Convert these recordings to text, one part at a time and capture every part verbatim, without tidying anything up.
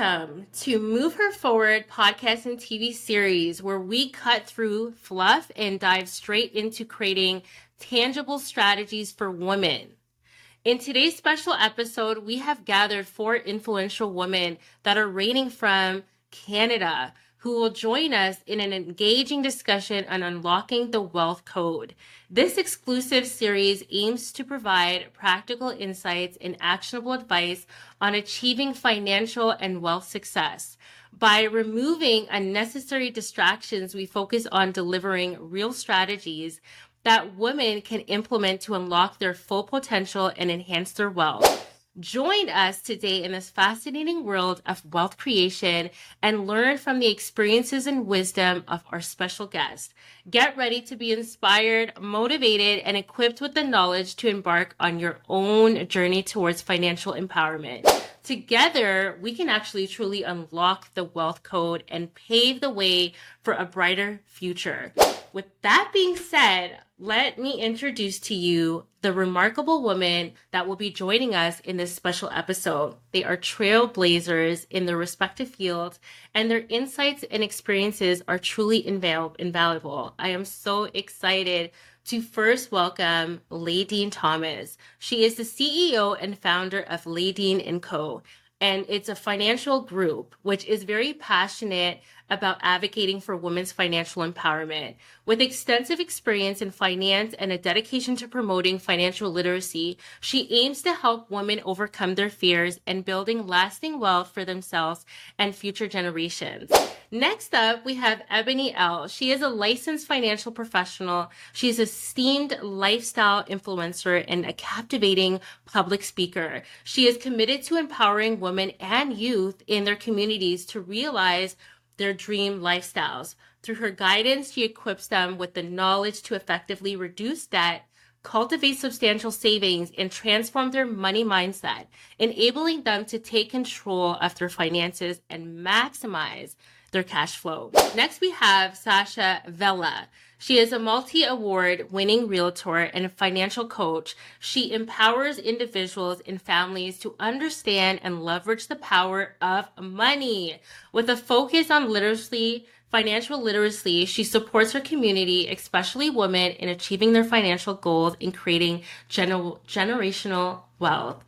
Welcome to Move Her Forward podcast and T V series, where we cut through fluff and dive straight into creating tangible strategies for women. In today's special episode, we have gathered four influential women that are reigning from Canada, who will join us in an engaging discussion on unlocking the wealth code. This exclusive series aims to provide practical insights and actionable advice on achieving financial and wealth success. By removing unnecessary distractions, we focus on delivering real strategies that women can implement to unlock their full potential and enhance their wealth. Join us today in this fascinating world of wealth creation and learn from the experiences and wisdom of our special guest. Get ready to be inspired, motivated, and equipped with the knowledge to embark on your own journey towards financial empowerment. Together, we can actually truly unlock the wealth code and pave the way for a brighter future. With that being said, let me introduce to you the remarkable women that will be joining us in this special episode. They are trailblazers in their respective fields, and their insights and experiences are truly inval- invaluable. I am so excited to first welcome Ladine Thomas. She is the C E O and founder of Ladine and Co., and it's a financial group which is very passionate about advocating for women's financial empowerment. With extensive experience in finance and a dedication to promoting financial literacy, she aims to help women overcome their fears and building lasting wealth for themselves and future generations. Next up, we have Ebony L. She is a licensed financial professional. She's an esteemed lifestyle influencer and a captivating public speaker. She is committed to empowering women and youth in their communities to realize their dream lifestyles. Through her guidance, she equips them with the knowledge to effectively reduce debt, cultivate substantial savings, and transform their money mindset, enabling them to take control of their finances and maximize their cash flow. Next, we have Sasha Vella. She is a multi-award winning realtor and financial coach. She empowers individuals and families to understand and leverage the power of money. With a focus on literacy, financial literacy, she supports her community, especially women, in achieving their financial goals and creating gener- generational wealth.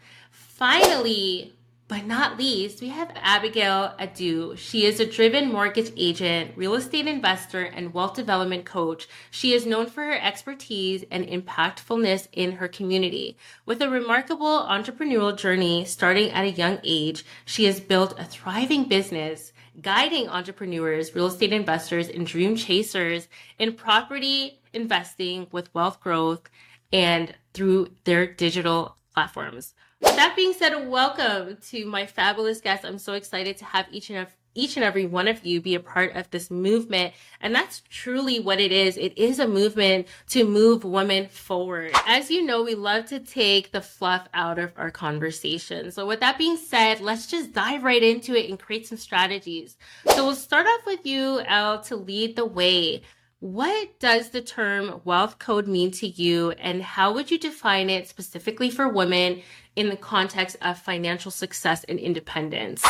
Finally, but not least, we have Abigail Adu. She is a driven mortgage agent, real estate investor, and wealth development coach. She is known for her expertise and impactfulness in her community. With a remarkable entrepreneurial journey starting at a young age, she has built a thriving business, guiding entrepreneurs, real estate investors, and dream chasers in property investing with wealth growth and through their digital platforms. With that being said, welcome to my fabulous guests. I'm so excited to have each and every, each and every one of you be a part of this movement. And that's truly what it is. It is a movement to move women forward. As you know, we love to take the fluff out of our conversation. So with that being said, let's just dive right into it and create some strategies. So we'll start off with you, Elle, to lead the way. What does the term wealth code mean to you, and how would you define it specifically for women in the context of financial success and independence?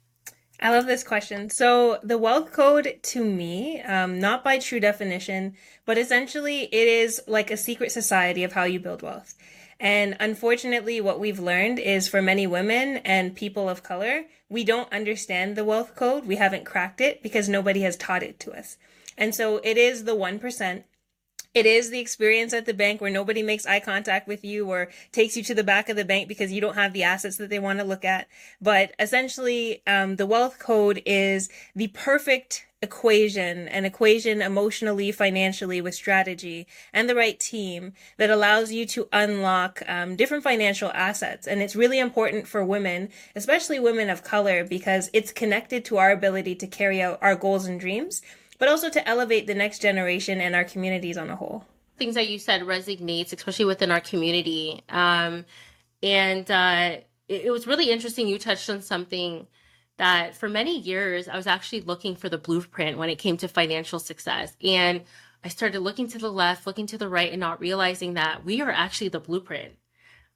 I love this question. So the wealth code to me, um, not by true definition, but essentially it is like a secret society of how you build wealth. And unfortunately, what we've learned is for many women and people of color, we don't understand the wealth code. We haven't cracked it because nobody has taught it to us. And so it is the one percent. It is the experience at the bank where nobody makes eye contact with you or takes you to the back of the bank because you don't have the assets that they want to look at. But essentially, um, the wealth code is the perfect equation, an equation emotionally, financially, with strategy and the right team that allows you to unlock um, different financial assets. And it's really important for women, especially women of color, because it's connected to our ability to carry out our goals and dreams, but also to elevate the next generation and our communities on a whole. Things that you said resonates, especially within our community. Um, and uh, it, it was really interesting. You touched on something that for many years, I was actually looking for the blueprint when it came to financial success. And I started looking to the left, looking to the right, and not realizing that we are actually the blueprint.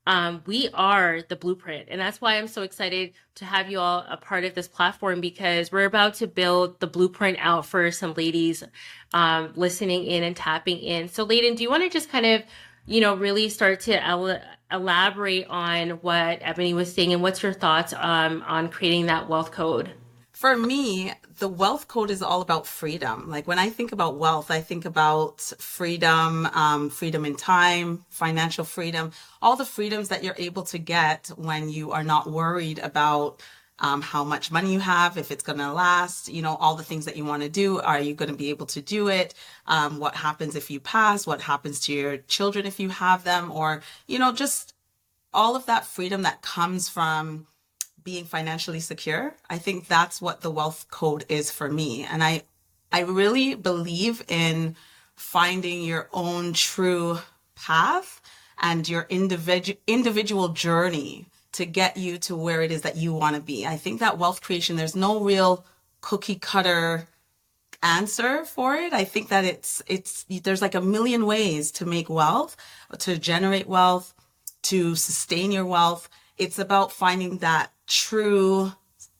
Um, we are the blueprint. And that's why I'm so excited to have you all a part of this platform, because we're about to build the blueprint out for some ladies um, listening in and tapping in. So Layden, do you want to just kind of, you know, really start to el- elaborate on what Ebony was saying, and what's your thoughts um, on creating that wealth code? For me, the wealth code is all about freedom. Like when I think about wealth, I think about freedom, um, freedom in time, financial freedom, all the freedoms that you're able to get when you are not worried about um, how much money you have, if it's going to last, you know, all the things that you want to do. Are you going to be able to do it? Um, what happens if you pass? What happens to your children if you have them? Or, you know, just all of that freedom that comes from being financially secure. I think that's what the wealth code is for me. And I, I really believe in finding your own true path and your individual individual journey to get you to where it is that you want to be. I think that wealth creation, there's no real cookie cutter answer for it. I think that it's, it's, there's like a million ways to make wealth, to generate wealth, to sustain your wealth. It's about finding that true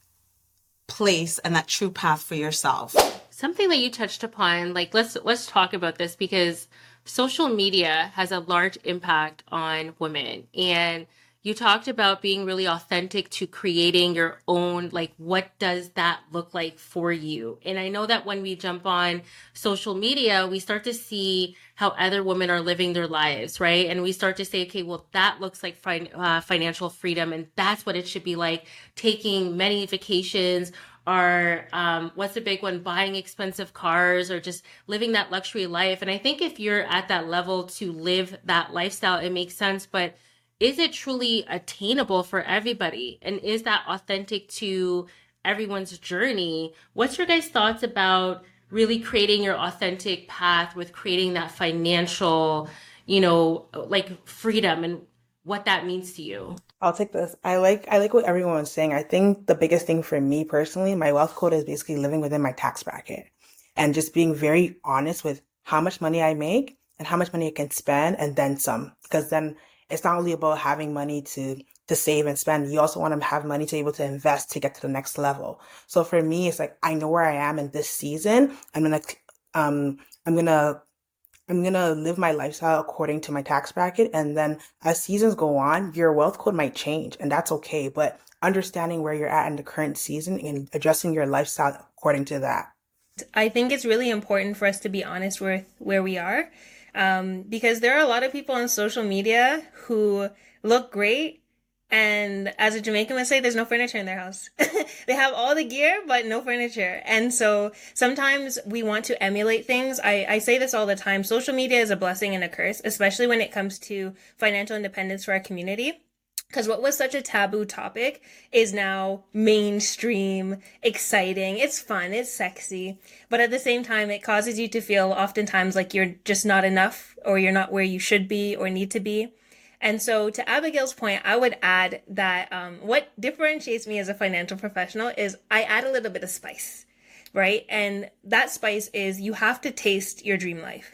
place and that true path for yourself. Something that you touched upon, like let's let's talk about this, because social media has a large impact on women. And you talked about being really authentic to creating your own, like, what does that look like for you? And I know that when we jump on social media, we start to see how other women are living their lives, right? And we start to say, okay, well, that looks like fin- uh, financial freedom, and that's what it should be like, taking many vacations, or um, what's the big one, buying expensive cars, or just living that luxury life. And I think if you're at that level to live that lifestyle, it makes sense. But is it truly attainable for everybody? And is that authentic to everyone's journey? What's your guys' thoughts about really creating your authentic path with creating that financial, you know, like freedom, and what that means to you? I'll take this. I like I like what everyone was saying. I think the biggest thing for me personally, my wealth code is basically living within my tax bracket and just being very honest with how much money I make and how much money I can spend, and then some. Because then it's not only about having money to to save and spend. You also want to have money to be able to invest to get to the next level. So for me, it's like, I know where I am in this season. I'm gonna um I'm gonna I'm going to live my lifestyle according to my tax bracket. And then as seasons go on, your wealth code might change, and that's okay. But understanding where you're at in the current season and adjusting your lifestyle according to that. I think it's really important for us to be honest with where we are, um, because there are a lot of people on social media who look great. And as a Jamaican would say, there's no furniture in their house. They have all the gear, but no furniture. And so sometimes we want to emulate things. I, I say this all the time. Social media is a blessing and a curse, especially when it comes to financial independence for our community. Because what was such a taboo topic is now mainstream, exciting, it's fun, it's sexy. But at the same time, it causes you to feel oftentimes like you're just not enough, or you're not where you should be or need to be. And so to Abigail's point, I would add that um, what differentiates me as a financial professional is I add a little bit of spice, right? And that spice is you have to taste your dream life.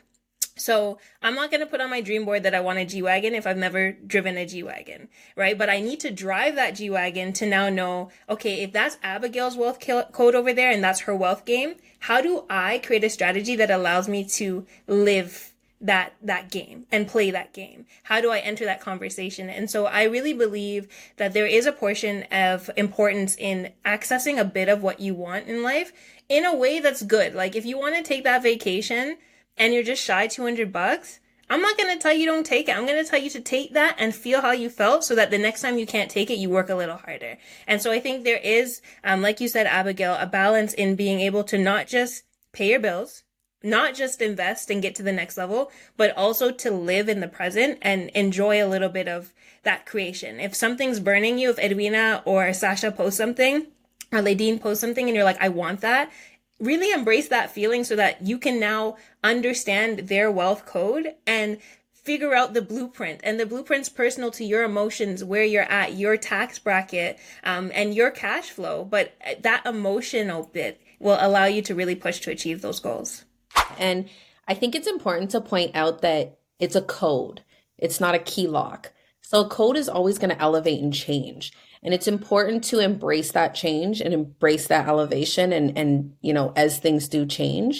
So I'm not going to put on my dream board that I want a G-Wagon if I've never driven a G-Wagon, right? But I need to drive that G-Wagon to now know, okay, if that's Abigail's wealth code over there and that's her wealth game, how do I create a strategy that allows me to live that that game and play that game? How do I enter that conversation? And so I really believe that there is a portion of importance in accessing a bit of what you want in life in a way that's good. Like if you want to take that vacation and you're just shy two hundred bucks, I'm not going to tell you don't take it. I'm going to tell you to take that and feel how you felt, so that the next time you can't take it, you work a little harder. And so I think there is, um, like you said, Abigail, a balance in being able to not just pay your bills, not just invest and get to the next level, but also to live in the present and enjoy a little bit of that creation. If something's burning you, if Edwina or Sasha post something, or Ladine post something and you're like, I want that, really embrace that feeling so that you can now understand their wealth code and figure out the blueprint. And the blueprint's personal to your emotions, where you're at, your tax bracket, um, and your cash flow. But that emotional bit will allow you to really push to achieve those goals. And I think it's important to point out that it's a code. It's not a key lock. So a code is always going to elevate and change. And it's important to embrace that change and embrace that elevation. And, and, you know, as things do change,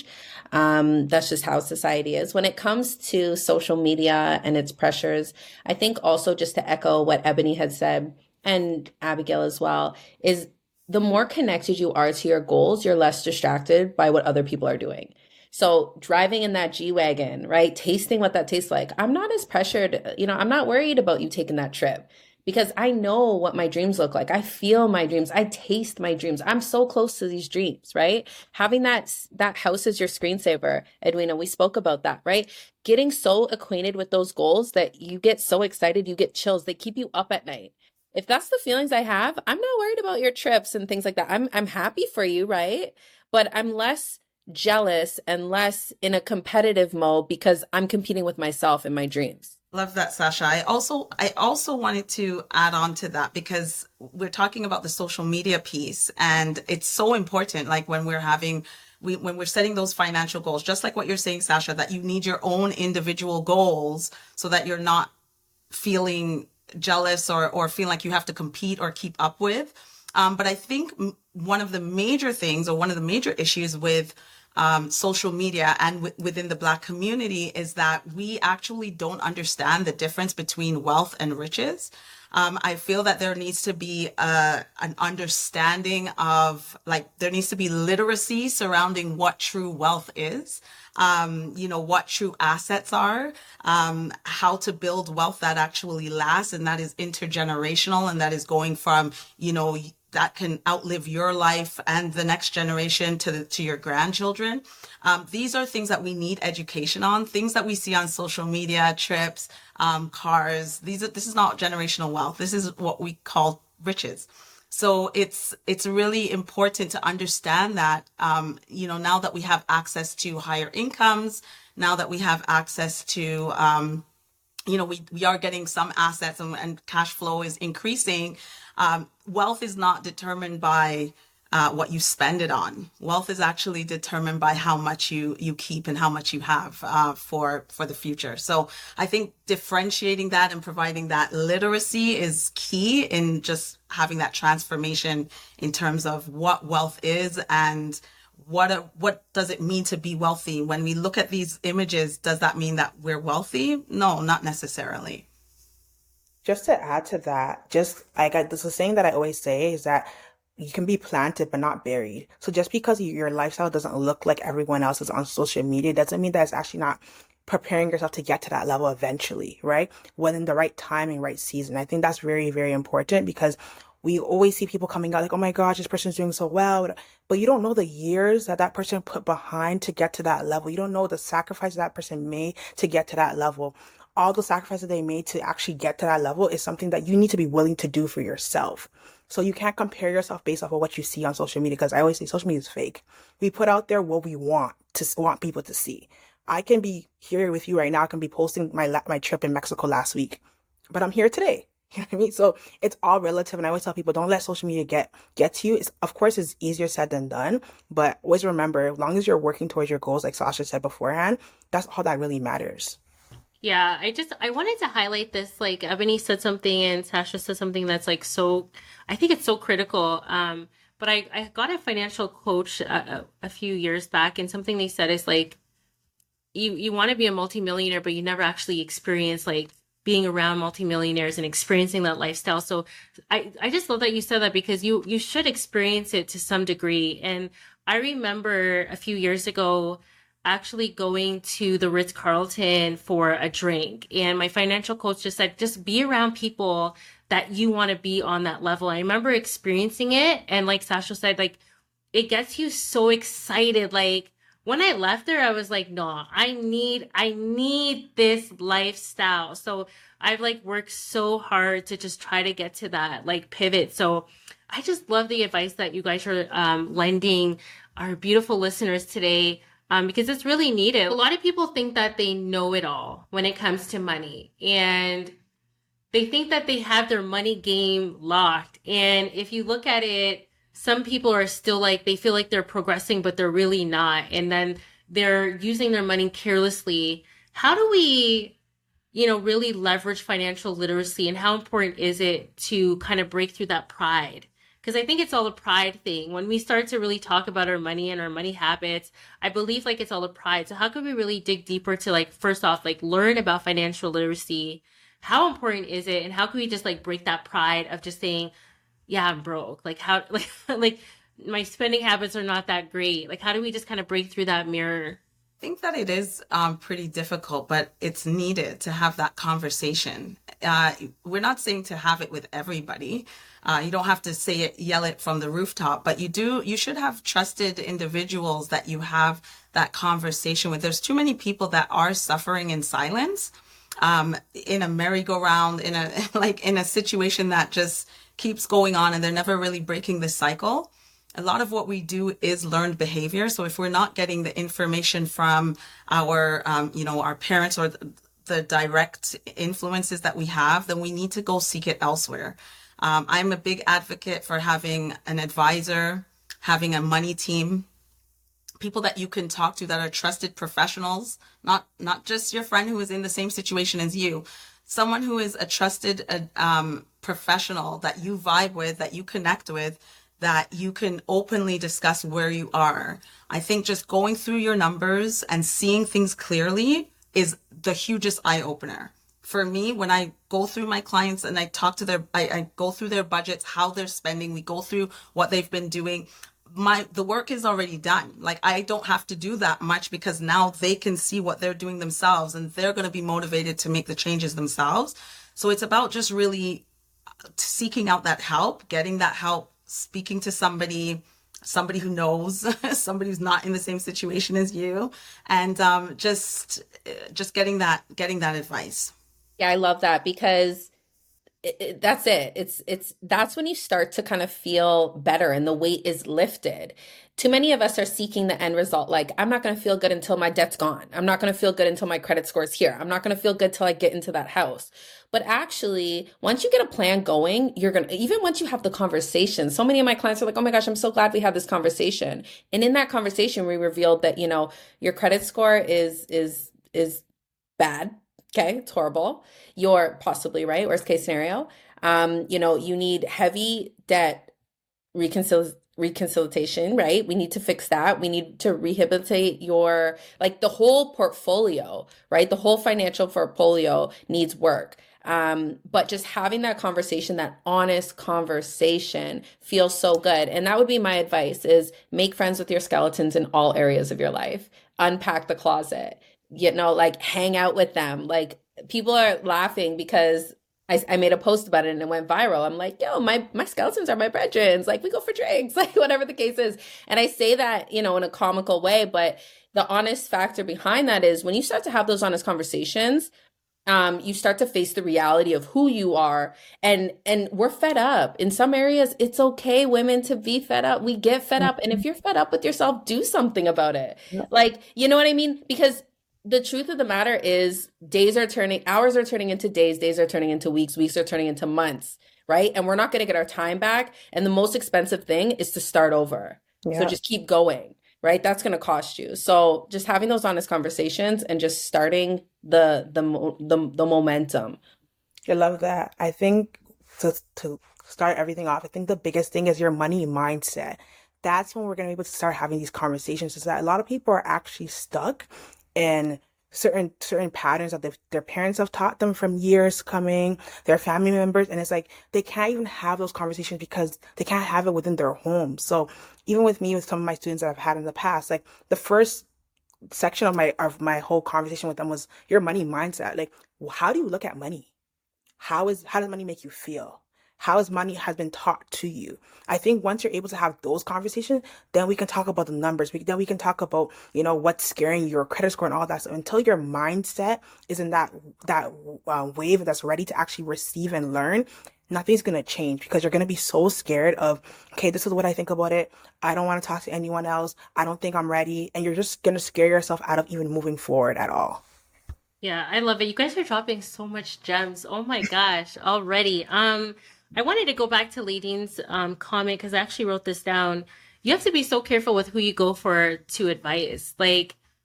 um, that's just how society is. When it comes to social media and its pressures, I think also just to echo what Ebony had said, and Abigail as well, is the more connected you are to your goals, you're less distracted by what other people are doing. So driving in that G-Wagon, right? Tasting what that tastes like. I'm not as pressured, you know, I'm not worried about you taking that trip because I know what my dreams look like. I feel my dreams. I taste my dreams. I'm so close to these dreams, right? Having that, that house as your screensaver, Edwina, we spoke about that, right? Getting so acquainted with those goals that you get so excited, you get chills. They keep you up at night. If that's the feelings I have, I'm not worried about your trips and things like that. I'm I'm happy for you, right? But I'm less jealous and less in a competitive mode because I'm competing with myself and my dreams. Love that, Sasha. I also I also wanted to add on to that because we're talking about the social media piece, and it's so important. Like when we're having we when we're setting those financial goals, just like what you're saying, Sasha, that you need your own individual goals so that you're not feeling jealous or or feel like you have to compete or keep up with. Um, but I think one of the major things or one of the major issues with um, social media and w- within the Black community is that we actually don't understand the difference between wealth and riches. Um, I feel that there needs to be a, an understanding of, like, there needs to be literacy surrounding what true wealth is. Um, you know, what true assets are, um, how to build wealth that actually lasts and that is intergenerational and that is going from, you know, that can outlive your life and the next generation to the, to your grandchildren. Um, these are things that we need education on, things that we see on social media, trips, um, cars. These are, this is not generational wealth. This is what we call riches. So it's it's really important to understand that, um, you know, now that we have access to higher incomes, now that we have access to, um, you know, we, we are getting some assets and, and cash flow is increasing. Um, wealth is not determined by uh, what you spend it on. Wealth is actually determined by how much you you keep and how much you have uh, for for the future. So I think differentiating that and providing that literacy is key in just having that transformation in terms of what wealth is and what a, what does it mean to be wealthy. When we look at these images, does that mean that we're wealthy? No, not necessarily. Just to add to that, just like I, this is a saying that I always say is that you can be planted but not buried. So just because your lifestyle doesn't look like everyone else's on social media doesn't mean that it's actually not preparing yourself to get to that level eventually, right? When in the right time and right season. I think that's very, very important because we always see people coming out like, oh my gosh, this person's doing so well. But you don't know the years that that person put behind to get to that level. You don't know the sacrifice that person made to get to that level. All the sacrifices they made to actually get to that level is something that you need to be willing to do for yourself. So you can't compare yourself based off of what you see on social media, because I always say social media is fake. We put out there what we want to want people to see. I can be here with you right now. I can be posting my my trip in Mexico last week, but I'm here today. You know what I mean? So it's all relative. And I always tell people, don't let social media get, get to you. It's, of course, it's easier said than done, but always remember, as long as you're working towards your goals, like Sasha said beforehand, that's all that really matters. Yeah, I just, I wanted to highlight this, like Ebony said something and Sasha said something that's like so, I think it's so critical. Um, but I, I got a financial coach a, a few years back, and something they said is like, you, you want to be a multimillionaire, but you never actually experience like being around multimillionaires and experiencing that lifestyle. So I, I just love that you said that, because you, you should experience it to some degree. And I remember a few years ago, actually going to the Ritz-Carlton for a drink. And my financial coach just said, just be around people that you want to be on that level. I remember experiencing it. And like Sasha said, like, it gets you so excited. Like, when I left there, I was like, no, I need, I need this lifestyle. So I've like worked so hard to just try to get to that like pivot. So I just love the advice that you guys are um, lending our beautiful listeners today. Um, because it's really needed. A lot of people think that they know it all when it comes to money, and they think that they have their money game locked. And if you look at it, some people are still like, they feel like they're progressing, but they're really not. And then they're using their money carelessly. How do we, you know, really leverage financial literacy, and how important is it to kind of break through that pride? Because I think it's all a pride thing. When we start to really talk about our money and our money habits, I believe like it's all a pride. So how can we really dig deeper to like, first off, like learn about financial literacy? How important is it? And how can we just like break that pride of just saying, yeah, I'm broke. Like how, like, like my spending habits are not that great. Like, how do we just kind of break through that mirror? I think that it is um, pretty difficult, but it's needed to have that conversation. Uh, we're not saying to have it with everybody. Uh, you don't have to say it, yell it from the rooftop, but you do, you should have trusted individuals that you have that conversation with. There's too many people that are suffering in silence, um, in a merry-go-round, in a, like in a situation that just keeps going on and they're never really breaking the cycle. A lot of what we do is learned behavior. So if we're not getting the information from our, um, you know, our parents or the, the direct influences that we have, then we need to go seek it elsewhere. Um, I'm a big advocate for having an advisor, having a money team, people that you can talk to that are trusted professionals, not, not just your friend who is in the same situation as you, someone who is a trusted uh, um, professional that you vibe with, that you connect with, that you can openly discuss where you are. I think just going through your numbers and seeing things clearly is the hugest eye opener. For me, when I go through my clients and I talk to their, I, I go through their budgets, how they're spending, we go through what they've been doing. My, the work is already done. Like I don't have to do that much because now they can see what they're doing themselves and they're going to be motivated to make the changes themselves. So it's about just really seeking out that help, getting that help, speaking to somebody, somebody who knows, somebody who's not in the same situation as you, and um, just just getting that getting that advice. Yeah, I love that because it, it, that's it. It's it's that's when you start to kind of feel better and the weight is lifted. Too many of us are seeking the end result. Like, I'm not going to feel good until my debt's gone. I'm not going to feel good until my credit score is here. I'm not going to feel good till I get into that house. But actually, once you get a plan going, you're going to, even once you have the conversation, so many of my clients are like, oh my gosh, I'm so glad we had this conversation. And in that conversation, we revealed that, you know, your credit score is, is, is bad. Okay. It's horrible. You're possibly right. Worst case scenario. Um, you know, you need heavy debt reconciliation. reconciliation, right? We need to fix that. We need to rehabilitate your, like the whole portfolio, right? The whole financial portfolio needs work. Um, but just having that conversation, that honest conversation feels so good. And that would be my advice is make friends with your skeletons in all areas of your life. Unpack the closet, you know, like hang out with them. Like people are laughing because I, I made a post about it and it went viral. I'm like, yo, my, my skeletons are my brethrens. Like we go for drinks, like whatever the case is. And I say that, you know, in a comical way, but the honest factor behind that is when you start to have those honest conversations, um, you start to face the reality of who you are. And, and we're fed up. In some areas, it's okay, women, to be fed up. We get fed up. And if you're fed up with yourself, do something about it. Yeah. Like, you know what I mean? Because the truth of the matter is days are turning, hours are turning into days, days are turning into weeks, weeks are turning into months, right? And we're not going to get our time back. And the most expensive thing is to start over. Yeah. So just keep going, right? That's going to cost you. So just having those honest conversations and just starting the, the, the, the momentum. I love that. I think to, to start everything off, I think the biggest thing is your money mindset. That's when we're going to be able to start having these conversations, is that a lot of people are actually stuck and certain certain patterns that their parents have taught them from years coming, their family members, and it's like they can't even have those conversations because they can't have it within their home. So even with me, with some of my students that I've had in the past, like the first section of my of my whole conversation with them was your money mindset. Like, well, how do you look at money? How is how does money make you feel? How has money has been taught to you? I think once you're able to have those conversations, then we can talk about the numbers. We, then we can talk about, you know, what's scaring your credit score and all that stuff. Until your mindset is in that, that uh, wave that's ready to actually receive and learn, nothing's going to change because you're going to be so scared of, okay, this is what I think about it. I don't want to talk to anyone else. I don't think I'm ready. And you're just going to scare yourself out of even moving forward at all. Yeah, I love it. You guys are dropping so much gems. Oh my gosh, already. Um, I wanted to go back to Ladine's um, comment because I actually wrote this down. You have to be so careful with who you go for to advice. Like,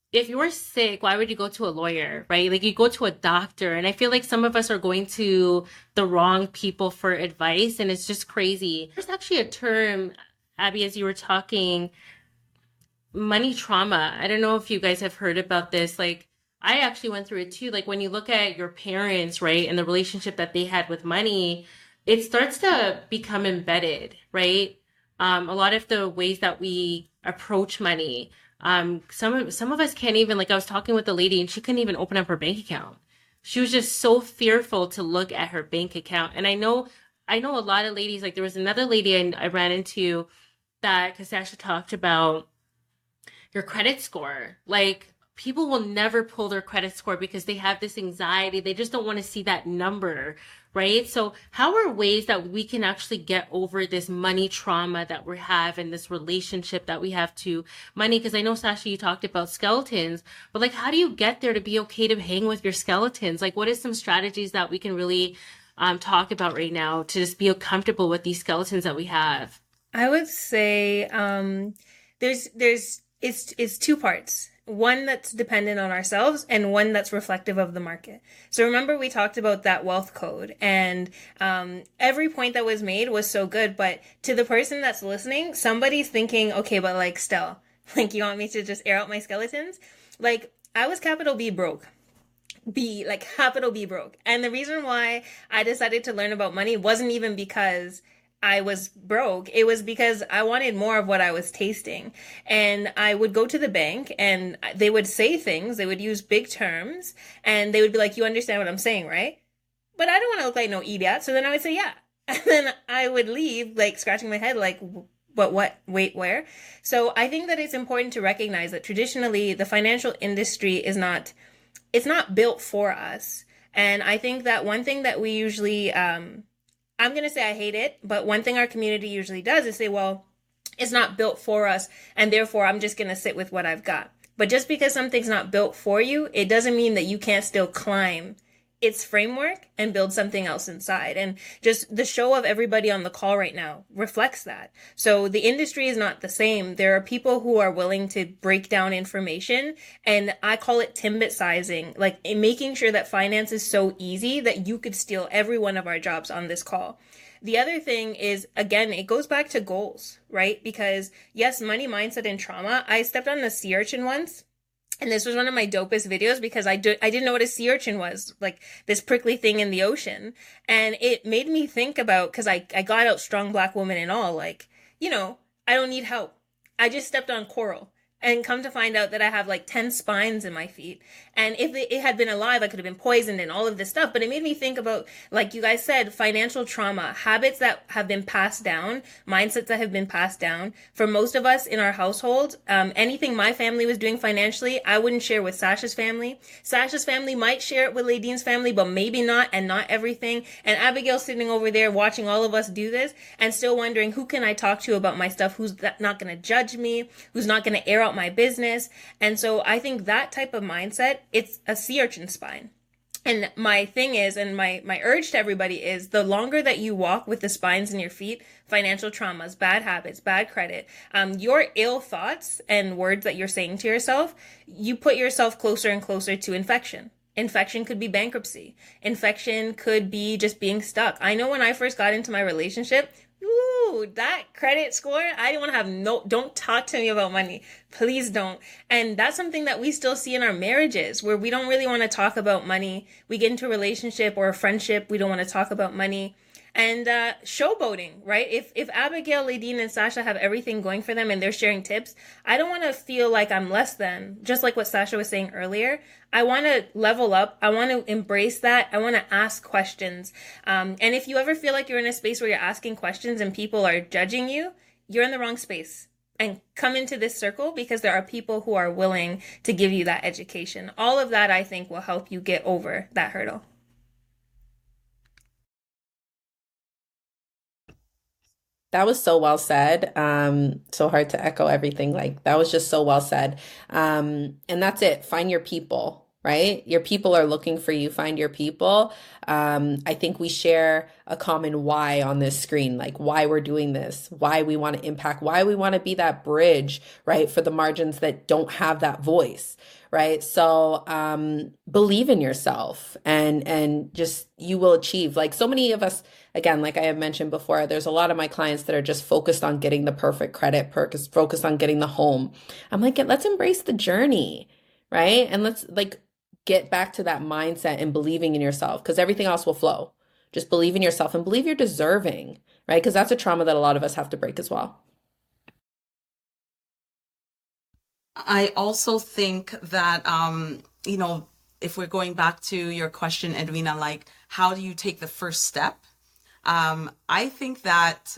if you're sick, why would you go to a lawyer, right? Like you go to a doctor. And I feel like some of us are going to the wrong people for advice. And it's just crazy. There's actually a term, Abby, as you were talking, money trauma. I don't know if you guys have heard about this. Like I actually went through it too. Like when you look at your parents, right, and the relationship that they had with money, it starts to become embedded, right? Um, a lot of the ways that we approach money, Um, some of, some of us can't even, like I was talking with a lady and she couldn't even open up her bank account. She was just so fearful to look at her bank account. And I know, I know a lot of ladies, like there was another lady I, I ran into that, cause Sasha talked about your credit score. Like people will never pull their credit score because they have this anxiety. They just don't want to see that number. Right? So how are ways that we can actually get over this money trauma that we have and this relationship that we have to money? Because I know, Sasha, you talked about skeletons, but like, how do you get there to be okay to hang with your skeletons? Like, what are some strategies that we can really um, talk about right now to just be comfortable with these skeletons that we have? I would say um, there's, there's, it's, it's two parts. One that's dependent on ourselves and one that's reflective of the market. So remember we talked about that wealth code, and um, every point that was made was so good, but to the person that's listening, somebody's thinking, okay, but like Stell, like you want me to just air out my skeletons? Like I was capital B broke. B, like capital B broke. And the reason why I decided to learn about money wasn't even because I was broke. It was because I wanted more of what I was tasting. And I would go to the bank and they would say things, they would use big terms, and they would be like, you understand what I'm saying, right? But I don't want to look like no idiot. So then I would say, yeah. And then I would leave like scratching my head like, but what, wait, where? So I think that it's important to recognize that traditionally the financial industry is not, it's not built for us. And I think that one thing that we usually, um, I'm going to say I hate it, but one thing our community usually does is say, well, it's not built for us, and therefore I'm just going to sit with what I've got. But just because something's not built for you, it doesn't mean that you can't still climb its framework and build something else inside. And just the show of everybody on the call right now reflects that. So the industry is not the same. There are people who are willing to break down information, and I call it Timbit sizing, like in making sure that finance is so easy that you could steal every one of our jobs on this call. The other thing is, again, it goes back to goals, right? Because yes, money mindset and trauma. I stepped on a sea urchin once. And this was one of my dopest videos because I, do, I didn't know what a sea urchin was, like this prickly thing in the ocean. And it made me think about, because I, I got out strong black woman and all, like, you know, I don't need help. I just stepped on coral. And come to find out that I have like ten spines in my feet. And if it, it had been alive, I could have been poisoned and all of this stuff. But it made me think about, like you guys said, financial trauma, habits that have been passed down, mindsets that have been passed down. For most of us in our household, um, anything my family was doing financially, I wouldn't share with Sasha's family. Sasha's family might share it with Ladine's family, but maybe not, and not everything. And Abigail's sitting over there watching all of us do this and still wondering, who can I talk to about my stuff? Who's not going to judge me? Who's not going to air out my business? And so I think that type of mindset, it's a sea urchin spine. And my thing is, and my, my urge to everybody is, the longer that you walk with the spines in your feet, financial traumas, bad habits, bad credit, um, your ill thoughts and words that you're saying to yourself, you put yourself closer and closer to infection. Infection could be bankruptcy. Infection could be just being stuck. I know when I first got into my relationship, ooh, that credit score, I didn't want to have no, don't talk to me about money. Please don't. And that's something that we still see in our marriages, where we don't really want to talk about money. We get into a relationship or a friendship, we don't want to talk about money. And uh, showboating, right? If if Abigail, Ladine, and Sasha have everything going for them and they're sharing tips, I don't want to feel like I'm less than, just like what Sasha was saying earlier. I want to level up. I want to embrace that. I want to ask questions. Um, and if you ever feel like you're in a space where you're asking questions and people are judging you, you're in the wrong space. And come into this circle, because there are people who are willing to give you that education. All of that, I think, will help you get over that hurdle. That was so well said. Um, so hard to echo everything. Like that was just so well said. Um, and that's it. Find your people, right? Your people are looking for you. Find your people. Um, I think we share a common why on this screen, like why we're doing this, why we want to impact, why we want to be that bridge, right, for the margins that don't have that voice, right? So um, believe in yourself, and and just you will achieve. Like so many of us, again, like I have mentioned before, there's a lot of my clients that are just focused on getting the perfect credit, focused on getting the home. I'm like, let's embrace the journey, right? And let's like get back to that mindset and believing in yourself, because everything else will flow. Just believe in yourself and believe you're deserving, right? Because that's a trauma that a lot of us have to break as well. I also think that, um, you know, if we're going back to your question, Edwina, like, how do you take the first step? Um, I think that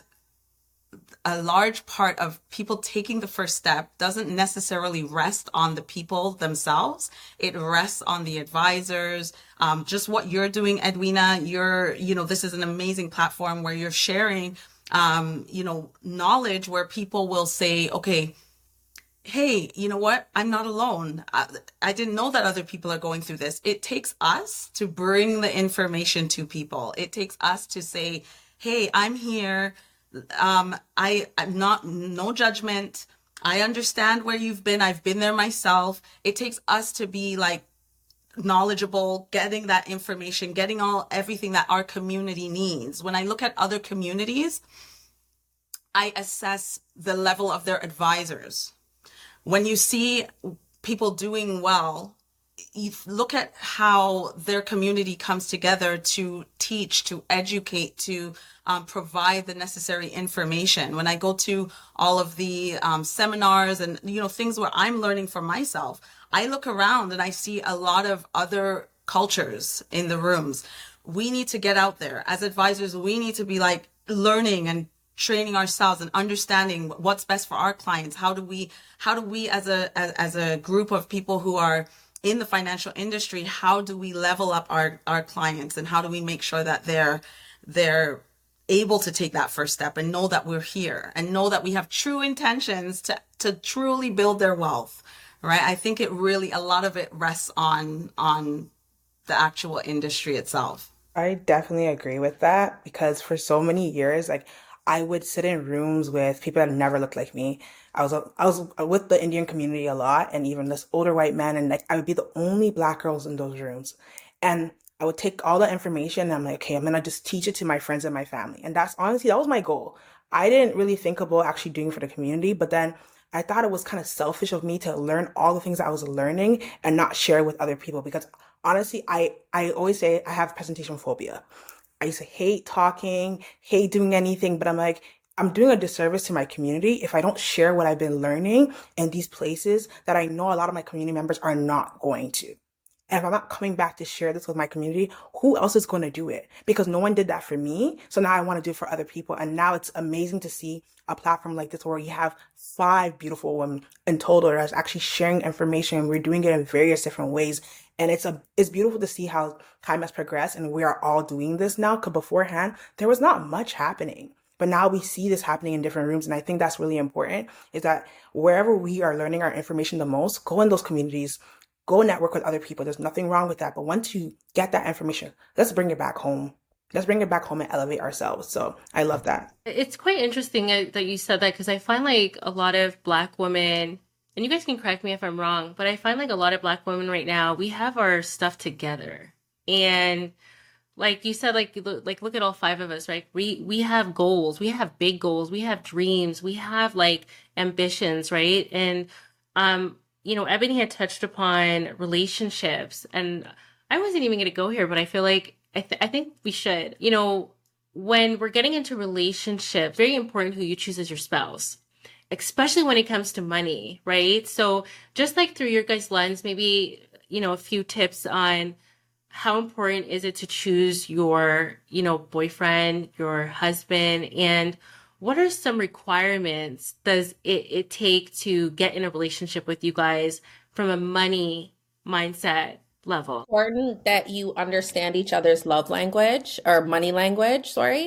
a large part of people taking the first step doesn't necessarily rest on the people themselves. It rests on the advisors. Um, just what you're doing, Edwina, you're, you know, this is an amazing platform where you're sharing, um, you know, knowledge where people will say, okay, hey, you know what? I'm not alone. I, I didn't know that other people are going through this. It takes us to bring the information to people. It takes us to say, hey, I'm here. Um, I, I'm not, no judgment. I understand where you've been. I've been there myself. It takes us to be like knowledgeable, getting that information, getting all, everything that our community needs. When I look at other communities, I assess the level of their advisors. When you see people doing well, you look at how their community comes together to teach, to educate, to um, provide the necessary information. When I go to all of the um, seminars and, you know, things where I'm learning for myself, I look around and I see a lot of other cultures in the rooms. We need to get out there. As advisors, we need to be like learning and training ourselves and understanding what's best for our clients. How do we, how do we as a, as, as a group of people who are in the financial industry, how do we level up our, our clients, and how do we make sure that they're, they're able to take that first step and know that we're here and know that we have true intentions to, to truly build their wealth, right? I think it really, a lot of it rests on, on the actual industry itself. I definitely agree with that, because for so many years, like, I would sit in rooms with people that never looked like me. I was I was with the Indian community a lot, and even this older white man, and like I would be the only black girls in those rooms. And I would take all the information and I'm like, okay, I'm gonna just teach it to my friends and my family. And that's honestly, that was my goal. I didn't really think about actually doing it for the community, but then I thought it was kind of selfish of me to learn all the things that I was learning and not share with other people, because honestly, I, I always say I have presentation phobia. I used to hate talking, hate doing anything, but I'm like, I'm doing a disservice to my community if I don't share what I've been learning in these places that I know a lot of my community members are not going to. And if I'm not coming back to share this with my community, who else is going to do it? Because no one did that for me. So now I want to do it for other people. And now it's amazing to see a platform like this where you have five beautiful women in total that's actually sharing information. We're doing it in various different ways. And it's a it's beautiful to see how time has progressed and we are all doing this now. Because beforehand, there was not much happening. But now we see this happening in different rooms. And I think that's really important, is that wherever we are learning our information the most, go in those communities, go network with other people. There's nothing wrong with that. But once you get that information, let's bring it back home. Let's bring it back home and elevate ourselves. So I love that. It's quite interesting that you said that, because I find like a lot of Black women, and you guys can correct me if I'm wrong, but I find like a lot of Black women right now, we have our stuff together. And like you said, like, like look at all five of us, right? We, we have goals, we have big goals, we have dreams, we have like ambitions, right? And, um, you know, Ebony had touched upon relationships, and I wasn't even going to go here, but I feel like I, th- I think we should. You know, when we're getting into relationships, very important who you choose as your spouse, especially when it comes to money, right? So just like through your guys' lens, maybe, you know, a few tips on how important is it to choose your, you know, boyfriend, your husband, and what are some requirements does it, it take to get in a relationship with you guys from a money mindset level? Important that you understand each other's love language or money language, sorry.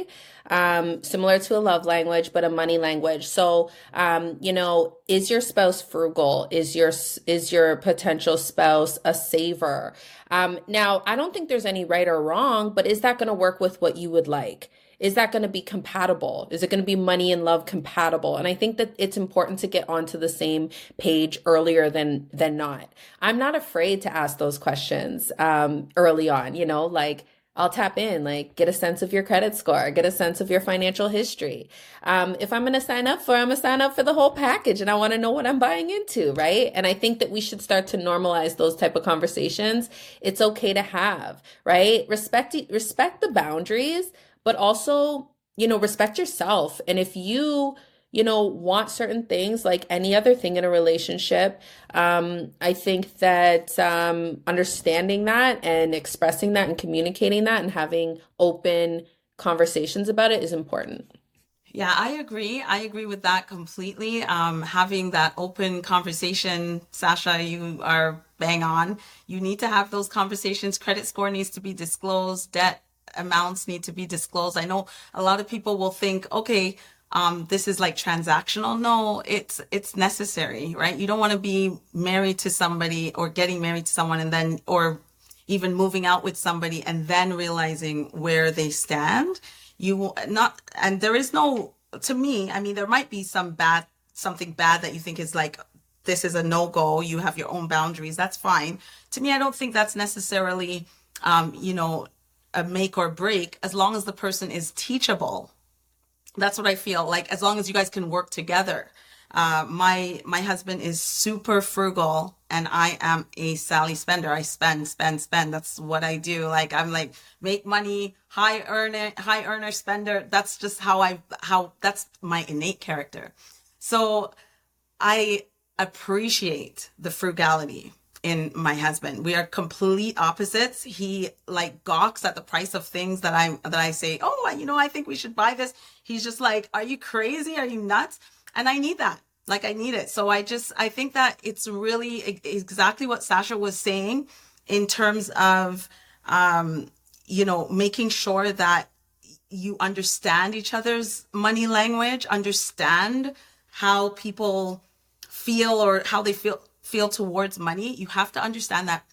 um, similar to a love language, but a money language. So, um, you know, is your spouse frugal? Is your, is your potential spouse a saver? Um, now, I don't think there's any right or wrong, but is that going to work with what you would like? Is that going to be compatible? Is it going to be money and love compatible? And I think that it's important to get onto the same page earlier than than not. I'm not afraid to ask those questions um, early on, you know, like I'll tap in, like get a sense of your credit score, get a sense of your financial history. Um, if I'm going to sign up for, I'm going to sign up for the whole package and I want to know what I'm buying into, right? And I think that we should start to normalize those type of conversations. It's okay to have, right? Respect, respect the boundaries, but also, you know, respect yourself. And if you, you know, want certain things like any other thing in a relationship, um, I think that um, understanding that and expressing that and communicating that and having open conversations about it is important. Yeah, I agree. I agree with that completely. Um, having that open conversation, Sasha, you are bang on. You need to have those conversations. Credit score needs to be disclosed. Debt amounts need to be disclosed. I know a lot of people will think, okay, um, this is like transactional. No, it's it's necessary, right? You don't want to be married to somebody or getting married to someone and then, or even moving out with somebody and then realizing where they stand. You not, and there is no, to me, I mean, there might be some bad, something bad that you think is like, this is a no-go. You have your own boundaries. That's fine. To me, I don't think that's necessarily, um, you know, a make or break, as long as the person is teachable. That's what I feel like, as long as you guys can work together. Uh, my, my husband is super frugal and I am a Sally spender. I spend, spend, spend. That's what I do. Like, I'm like, make money, high earner, high earner, spender. That's just how I, how that's my innate character. So I appreciate the frugality in my husband. We are complete opposites. He like gawks at the price of things that I that I say, oh, you know, I think we should buy this. He's just like, are you crazy? Are you nuts? And I need that. Like I need it. So I just, I think that it's really exactly what Sasha was saying in terms of, um, you know, making sure that you understand each other's money language, understand how people feel or how they feel feel towards money. You have to understand that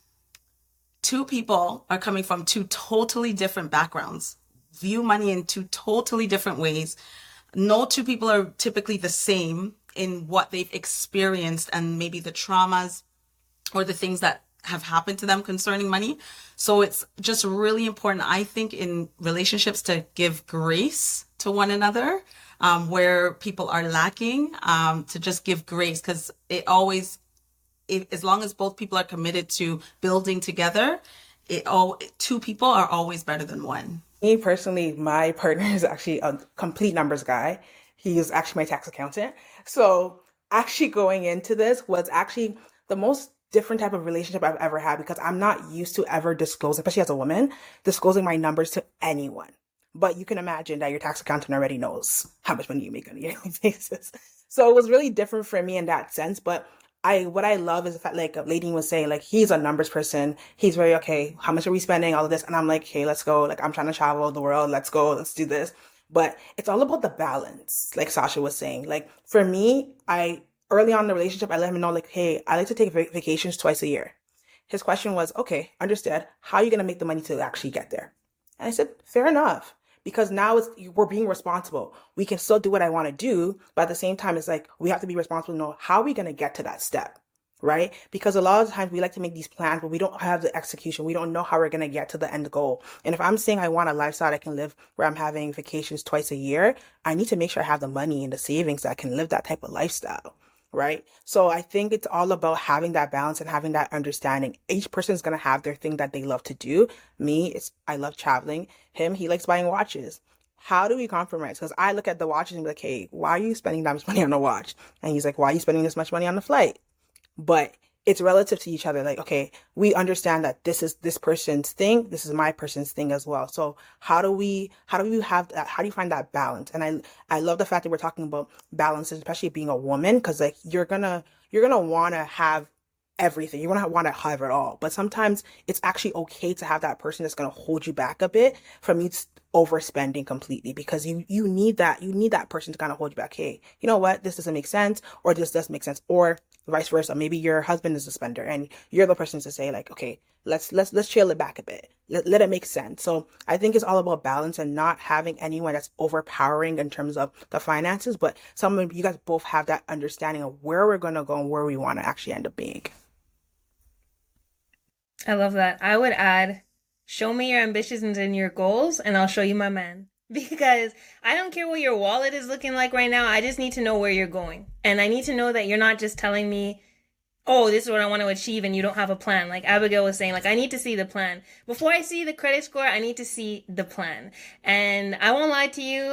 two people are coming from two totally different backgrounds, view money in two totally different ways. No two people are typically the same in what they've experienced and maybe the traumas or the things that have happened to them concerning money. So it's just really important, I think, in relationships to give grace to one another, um, where people are lacking, um, to just give grace, because it always, If, as long as both people are committed to building together, it all two people are always better than one. Me personally, my partner is actually a complete numbers guy. He is actually my tax accountant. So actually going into this was actually the most different type of relationship I've ever had, because I'm not used to ever disclosing, especially as a woman, disclosing my numbers to anyone. But you can imagine that your tax accountant already knows how much money you make on a yearly basis. So it was really different for me in that sense. But I, what I love is the fact, like Lady was saying, like, he's a numbers person. He's very, okay, how much are we spending? All of this. And I'm like, hey, let's go. Like, I'm trying to travel the world. Let's go. Let's do this. But it's all about the balance. Like Sasha was saying, like, for me, I, early on in the relationship, I let him know, like, hey, I like to take vacations twice a year. His question was, okay, understood. How are you going to make the money to actually get there? And I said, fair enough. Because now it's, we're being responsible. We can still do what I want to do, but at the same time, it's like, we have to be responsible to know how are we going to get to that step, right? Because a lot of times we like to make these plans, but we don't have the execution. We don't know how we're going to get to the end goal. And if I'm saying I want a lifestyle I can live where I'm having vacations twice a year, I need to make sure I have the money and the savings that can live that type of lifestyle. Right? So I think it's all about having that balance and having that understanding. Each person is going to have their thing that they love to do. Me, it's, I love traveling. Him, he likes buying watches. How do we compromise? Because I look at the watches and be like, hey, why are you spending that much money on a watch? And he's like, why are you spending this much money on the flight? But it's relative to each other. Like, okay, we understand that this is this person's thing. This is my person's thing as well. So how do we, how do we have that? How do you find that balance? And I, I love the fact that we're talking about balance, especially being a woman, because like you're gonna, you're gonna want to have everything. You're gonna want to have it all. But sometimes it's actually okay to have that person that's gonna hold you back a bit from you overspending completely, because you, you need that, you need that person to kind of hold you back. Hey, you know what? This doesn't make sense, or this does make sense, or vice versa. Maybe your husband is a spender and you're the person to say like, okay, let's, let's, let's chill it back a bit. Let, let it make sense. So I think it's all about balance and not having anyone that's overpowering in terms of the finances, but some of you guys both have that understanding of where we're going to go and where we want to actually end up being. I love that. I would add, show me your ambitions and your goals, and I'll show you my man. Because I don't care what your wallet is looking like right now. I just need to know where you're going. And I need to know that you're not just telling me, oh, this is what I want to achieve, and you don't have a plan. Like Abigail was saying, like, I need to see the plan. Before I see the credit score, I need to see the plan. And I won't lie to you,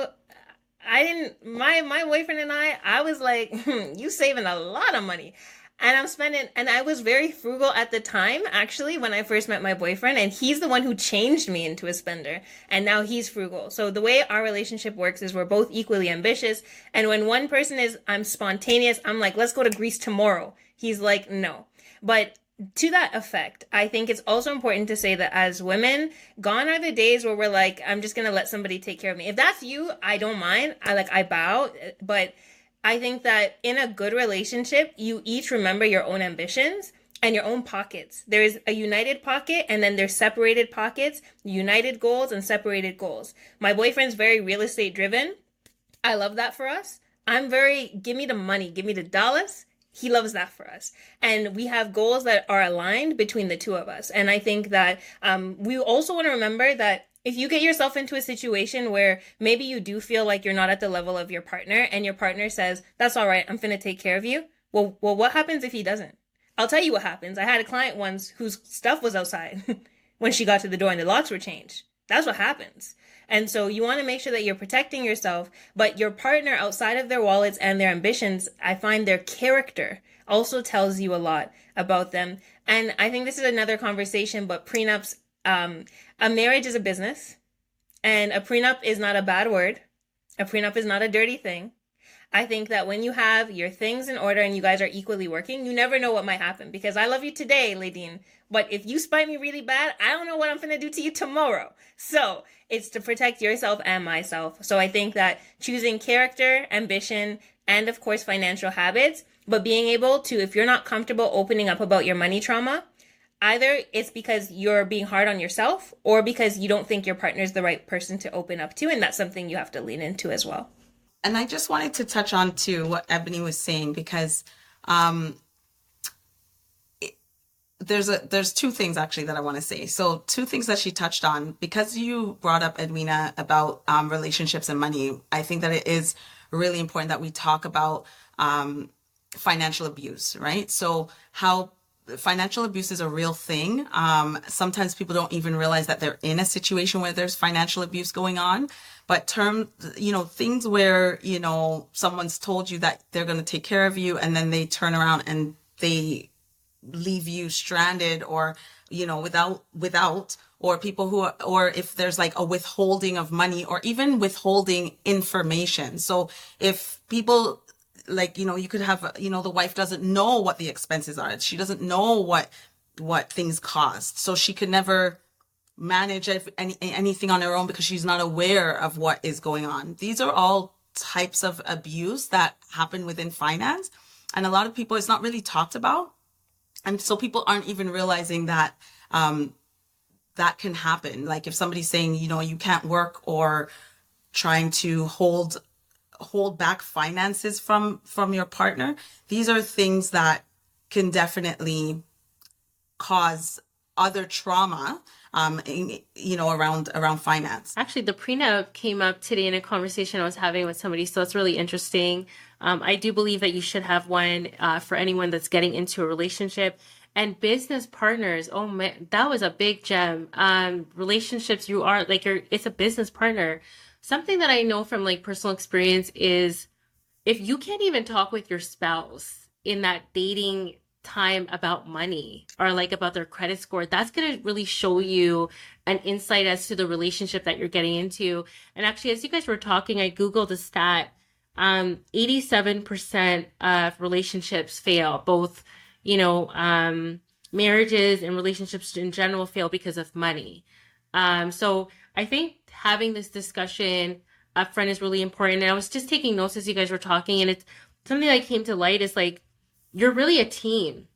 I didn't, my, my boyfriend and I, I was like, hmm, you saving a lot of money. And I'm spending, and I was very frugal at the time, actually, when I first met my boyfriend, and he's the one who changed me into a spender, and now he's frugal. So the way our relationship works is we're both equally ambitious, and when one person is, I'm spontaneous, I'm like, let's go to Greece tomorrow. He's like, no. But to that effect, I think it's also important to say that as women, gone are the days where we're like, I'm just going to let somebody take care of me. If that's you, I don't mind. I like, I bow, but I think that in a good relationship, you each remember your own ambitions and your own pockets. There's a united pocket, and then there's separated pockets, united goals and separated goals. My boyfriend's very real estate driven. I love that for us. I'm very, give me the money, give me the dollars. He loves that for us. And we have goals that are aligned between the two of us. And I think that um, we also want to remember that if you get yourself into a situation where maybe you do feel like you're not at the level of your partner, and your partner says, that's all right, I'm going to take care of you. Well, well, what happens if he doesn't? I'll tell you what happens. I had a client once whose stuff was outside when she got to the door and the locks were changed. That's what happens. And so you want to make sure that you're protecting yourself, but your partner, outside of their wallets and their ambitions, I find their character also tells you a lot about them. And I think this is another conversation, but prenups, um, a marriage is a business, and a prenup is not a bad word. A prenup is not a dirty thing. I think that when you have your things in order and you guys are equally working, you never know what might happen, because I love you today, Ladine, but if you spite me really bad, I don't know what I'm going to do to you tomorrow. So it's to protect yourself and myself. So I think that choosing character, ambition, and of course, financial habits, but being able to, if you're not comfortable opening up about your money trauma, either it's because you're being hard on yourself or because you don't think your partner is the right person to open up to. And that's something you have to lean into as well. And I just wanted to touch on to what Ebony was saying, because um, it, there's a there's two things actually that I want to say. So two things that she touched on, because you brought up, Edwina, about um, relationships and money. I think that it is really important that we talk about um, financial abuse, right? So how financial abuse is a real thing. Um, sometimes people don't even realize that they're in a situation where there's financial abuse going on. But term, you know, things where, you know, someone's told you that they're going to take care of you, and then they turn around and they leave you stranded, or, you know, without, without, or people who are, or if there's like a withholding of money, or even withholding information. So if people, like, you know, you could have, you know, the wife doesn't know what the expenses are. She doesn't know what, what things cost. So she could never manage any, anything on her own because she's not aware of what is going on. These are all types of abuse that happen within finance. And a lot of people, it's not really talked about. And so people aren't even realizing that, um, that can happen. Like if somebody's saying, you know, you can't work, or trying to hold hold back finances from from your partner, these are things that can definitely cause other trauma, um in, you know, around around finance. Actually, the prenup came up today in a conversation I was having with somebody, so it's really interesting. um I do believe that you should have one uh, for anyone that's getting into a relationship. And business partners, oh man, that was a big gem. Um relationships, you are like, you're it's a business partner. Something that I know from like personal experience is, if you can't even talk with your spouse in that dating time about money, or like about their credit score, that's going to really show you an insight as to the relationship that you're getting into. And actually, as you guys were talking, I Googled a stat. Um, eighty-seven percent of relationships fail, both, you know, um, marriages and relationships in general fail because of money. Um, so I think having this discussion up front is really important. And I was just taking notes as you guys were talking, and it's something that came to light is like, you're really a team.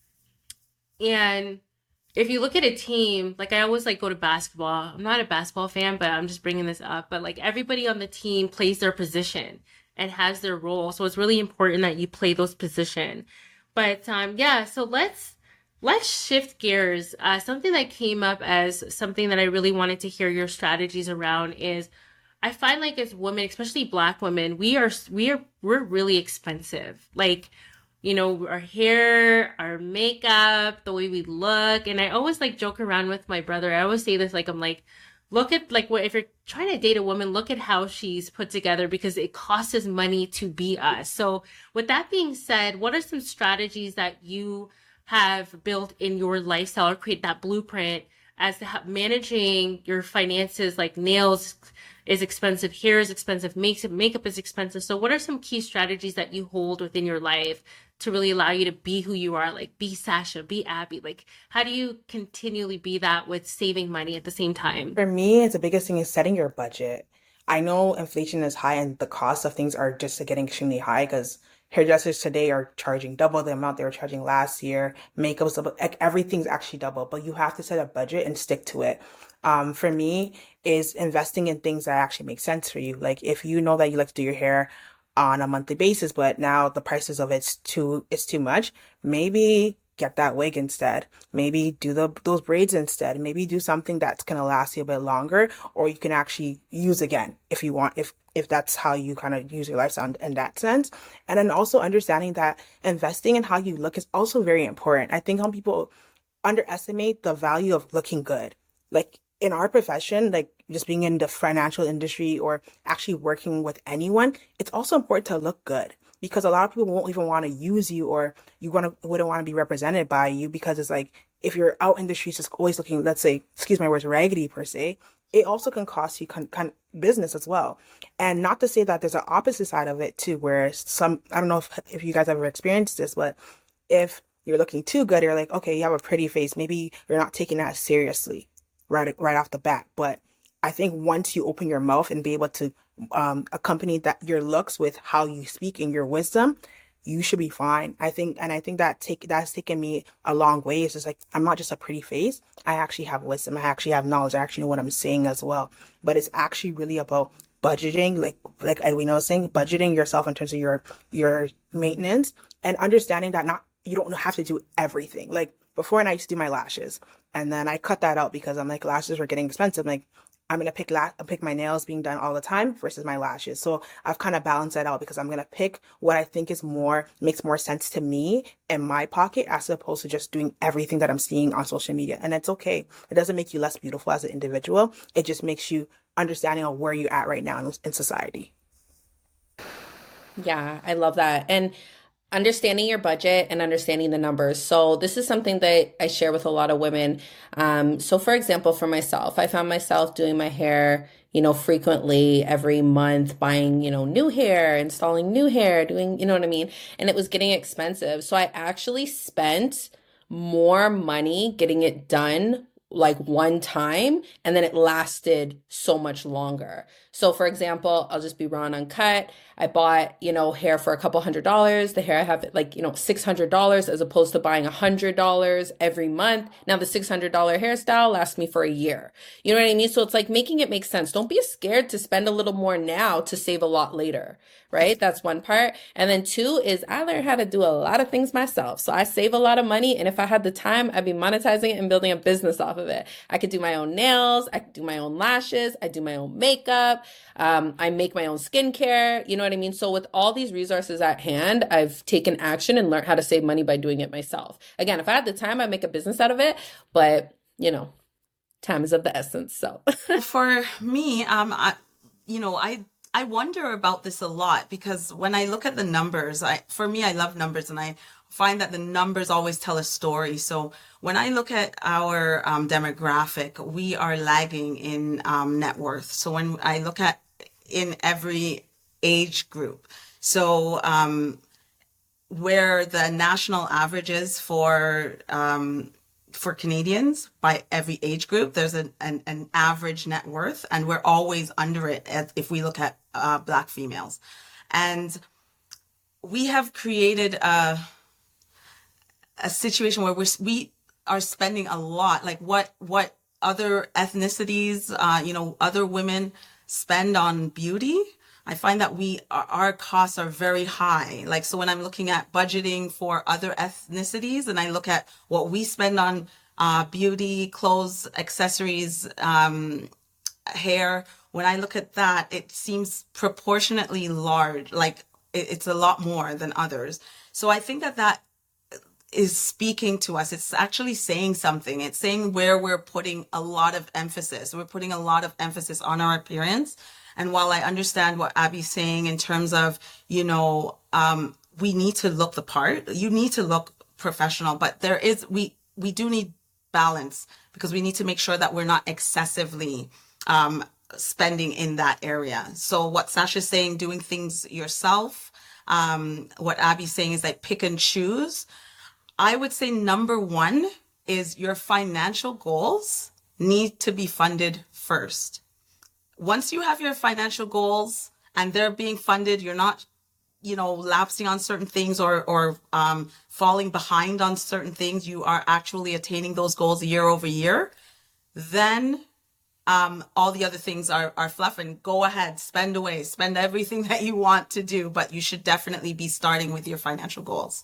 And if you look at a team, like I always like go to basketball. I'm not a basketball fan, but I'm just bringing this up. But like everybody on the team plays their position and has their role. So it's really important that you play those position. But um, yeah, so let's let's shift gears. Uh, something that came up as something that I really wanted to hear your strategies around is I find like as women, especially Black women, we are we are we're really expensive. Like, you know, our hair, our makeup, the way we look. And I always like joke around with my brother. I always say this, like, I'm like, look at like what, if you're trying to date a woman, look at how she's put together because it costs us money to be us. So with that being said, what are some strategies that you have built in your lifestyle or create that blueprint as to how managing your finances, like nails is expensive, hair is expensive, makeup, makeup is expensive. So what are some key strategies that you hold within your life to really allow you to be who you are? Like be Sasha, be Abby. Like how do you continually be that with saving money at the same time? For me, it's the biggest thing is setting your budget. I know inflation is high and the cost of things are just getting extremely high because hairdressers today are charging double the amount they were charging last year. Makeup's double, like everything's actually double, but you have to set a budget and stick to it. Um, for me, is investing in things that actually make sense for you. Like if you know that you like to do your hair on a monthly basis, but now the prices of it's too it's too much, maybe get that wig instead. Maybe do the those braids instead. Maybe do something that's gonna last you a bit longer, or you can actually use again if you want, if if that's how you kind of use your lifestyle in, in that sense. And then also understanding that investing in how you look is also very important. I think some people underestimate the value of looking good. Like in our profession, like just being in the financial industry or actually working with anyone, it's also important to look good because a lot of people won't even want to use you or you want to wouldn't want to be represented by you because it's like if you're out in the streets just always looking, let's say, excuse my words, raggedy per se, it also can cost you kind of business as well. And not to say that there's an opposite side of it too, where some, I don't know if, if you guys ever experienced this, but if you're looking too good, you're like, okay, you have a pretty face, maybe you're not taking that seriously right right off the bat. But I think once you open your mouth and be able to um, accompany that your looks with how you speak and your wisdom, you should be fine. I think, and I think that take that's taken me a long way. It's just like I'm not just a pretty face. I actually have wisdom. I actually have knowledge. I actually know what I'm saying as well. But it's actually really about budgeting, like like Edwina was saying, budgeting yourself in terms of your your maintenance and understanding that not you don't have to do everything. Like before, and I used to do my lashes, and then I cut that out because I'm like lashes were getting expensive. Like I'm gonna pick la- pick my nails being done all the time versus my lashes. So I've kind of balanced that out because I'm gonna pick what I think is more makes more sense to me in my pocket as opposed to just doing everything that I'm seeing on social media. And it's okay. It doesn't make you less beautiful as an individual. It just makes you understanding of where you're at right now in, in society. Yeah, I love that. And understanding your budget and understanding the numbers. So this is something that I share with a lot of women. Um, so for example, for myself, I found myself doing my hair, you know, frequently every month, buying, you know, new hair, installing new hair, doing, you know what I mean? And it was getting expensive. So I actually spent more money getting it done like one time, and then it lasted so much longer. So for example, I'll just be raw and uncut. I bought, you know, hair for a couple hundred dollars. The hair I have like, you know, six hundred dollars as opposed to buying a hundred dollars every month. Now the six hundred dollars hairstyle lasts me for a year. You know what I mean? So it's like making it make sense. Don't be scared to spend a little more now to save a lot later, right? That's one part. And then two is I learned how to do a lot of things myself. So I save a lot of money. And if I had the time, I'd be monetizing it and building a business off of it. I could do my own nails. I could do my own lashes. I do my own makeup. Um, I make my own skincare. You know what I mean? So with all these resources at hand, I've taken action and learned how to save money by doing it myself. Again, if I had the time, I'd make a business out of it. But, you know, time is of the essence. So for me, um, I, you know, I I wonder about this a lot because when I look at the numbers, I for me, I love numbers and I find that the numbers always tell a story. So when I look at our um, demographic, we are lagging in um, net worth. So when I look at in every age group, so um, where the national averages for um, for Canadians by every age group. There's an, an, an average net worth, and we're always under it if we look at uh, Black females. And we have created a, a situation where we're, we are spending a lot, like what, what other ethnicities, uh, you know, other women spend on beauty. I find that we, our, our costs are very high. Like, so when I'm looking at budgeting for other ethnicities and I look at what we spend on uh, beauty, clothes, accessories, um, hair, when I look at that, it seems proportionately large, like it, it's a lot more than others. So I think that that is speaking to us. It's actually saying something. It's saying where we're putting a lot of emphasis. We're putting a lot of emphasis on our appearance. And while I understand what Abby's saying in terms of, you know, um, we need to look the part, you need to look professional, but there is, we, we do need balance, because we need to make sure that we're not excessively, um, spending in that area. So what Sasha's saying, doing things yourself, um, what Abby's saying is like pick and choose. I would say number one is your financial goals need to be funded first. Once you have your financial goals and they're being funded, you're not, you know, lapsing on certain things or, or, um, falling behind on certain things. You are actually attaining those goals year over year. Then, um, all the other things are, are fluff, and go ahead, spend away, spend everything that you want to do, but you should definitely be starting with your financial goals.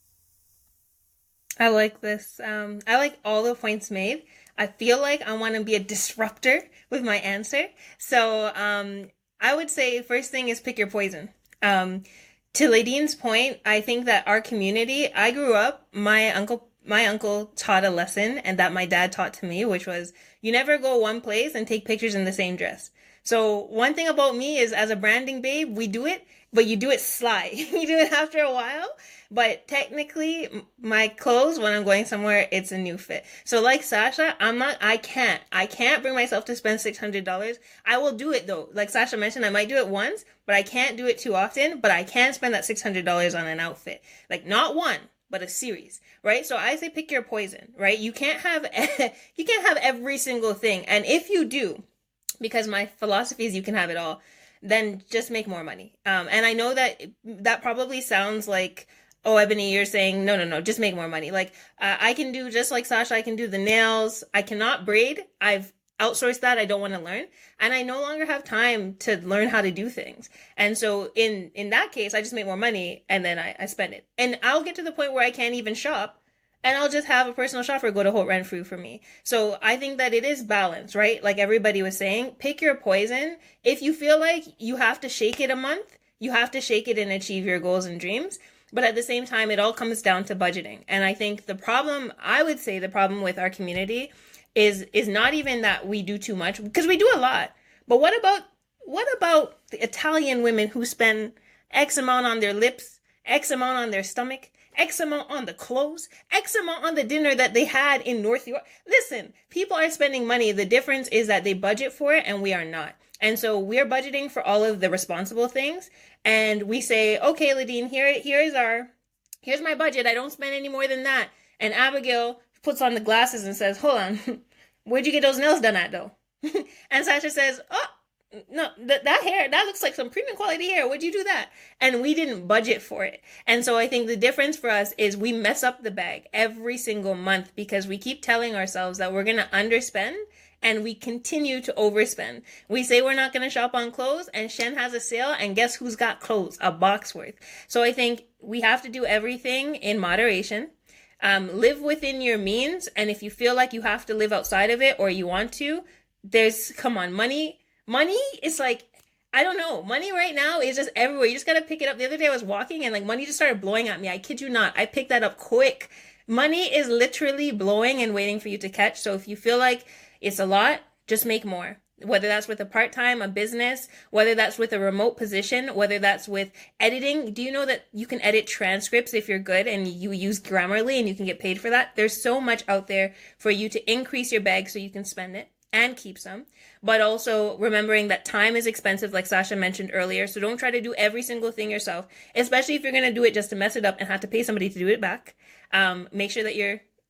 I like this. Um, I like all the points made. I feel like I want to be a disruptor with my answer. So um, I would say first thing is pick your poison. Um, to Ladine's point, I think that our community, I grew up, my uncle my uncle taught a lesson, and that my dad taught to me, which was you never go one place and take pictures in the same dress. So one thing about me is, as a branding babe, we do it, but you do it sly. You do it after a while. But technically, my clothes, when I'm going somewhere, it's a new fit. So like Sasha, I'm not, I can't, I can't bring myself to spend six hundred dollars. I will do it though. Like Sasha mentioned, I might do it once, but I can't do it too often, but I can spend that six hundred dollars on an outfit. Like not one, but a series, right? So I say pick your poison, right? You can't have, you can't have every single thing. And if you do, because my philosophy is you can have it all, then just make more money. Um, and I know that that probably sounds like, oh, Ebony, you're saying, no, no, no, just make more money. Like, uh, I can do, just like Sasha, I can do the nails. I cannot braid. I've outsourced that. I don't want to learn. And I no longer have time to learn how to do things. And so in, in that case, I just make more money and then I, I spend it. And I'll get to the point where I can't even shop, and I'll just have a personal shopper go to Haute Renfrew for me. So I think that it is balance, right? Like everybody was saying, pick your poison. If you feel like you have to shake it a month, you have to shake it and achieve your goals and dreams. But at the same time, it all comes down to budgeting. And I think the problem, I would say the problem with our community is, is not even that we do too much, because we do a lot. But what about, what about the Italian women who spend X amount on their lips, X amount on their stomach, X amount on the clothes, X amount on the dinner that they had in North York? Listen, people are spending money. The difference is that they budget for it and we are not. And so we're budgeting for all of the responsible things. And we say, okay, Ladine, here, here is our, here's my budget. I don't spend any more than that. And Abigail puts on the glasses and says, hold on, where'd you get those nails done at though? And Sasha says, oh, no, that, that hair, that looks like some premium quality hair. Where'd you do that? And we didn't budget for it. And so I think the difference for us is we mess up the bag every single month because we keep telling ourselves that we're going to underspend, and we continue to overspend. We say we're not going to shop on clothes, and Shen has a sale, and guess who's got clothes? A box worth. So I think we have to do everything in moderation. Um, live within your means, and if you feel like you have to live outside of it or you want to, there's, come on, money. Money is like, I don't know. Money right now is just everywhere. You just got to pick it up. The other day I was walking and like money just started blowing at me. I kid you not. I picked that up quick. Money is literally blowing and waiting for you to catch. So if you feel like it's a lot, just make more. Whether that's with a part-time, a business, whether that's with a remote position, whether that's with editing. Do you know that you can edit transcripts if you're good and you use Grammarly and you can get paid for that? There's so much out there for you to increase your bag so you can spend it and keep some. But also remembering that time is expensive, like Sasha mentioned earlier. So don't try to do every single thing yourself, especially if you're going to do it just to mess it up and have to pay somebody to do it back. Um, make sure that you're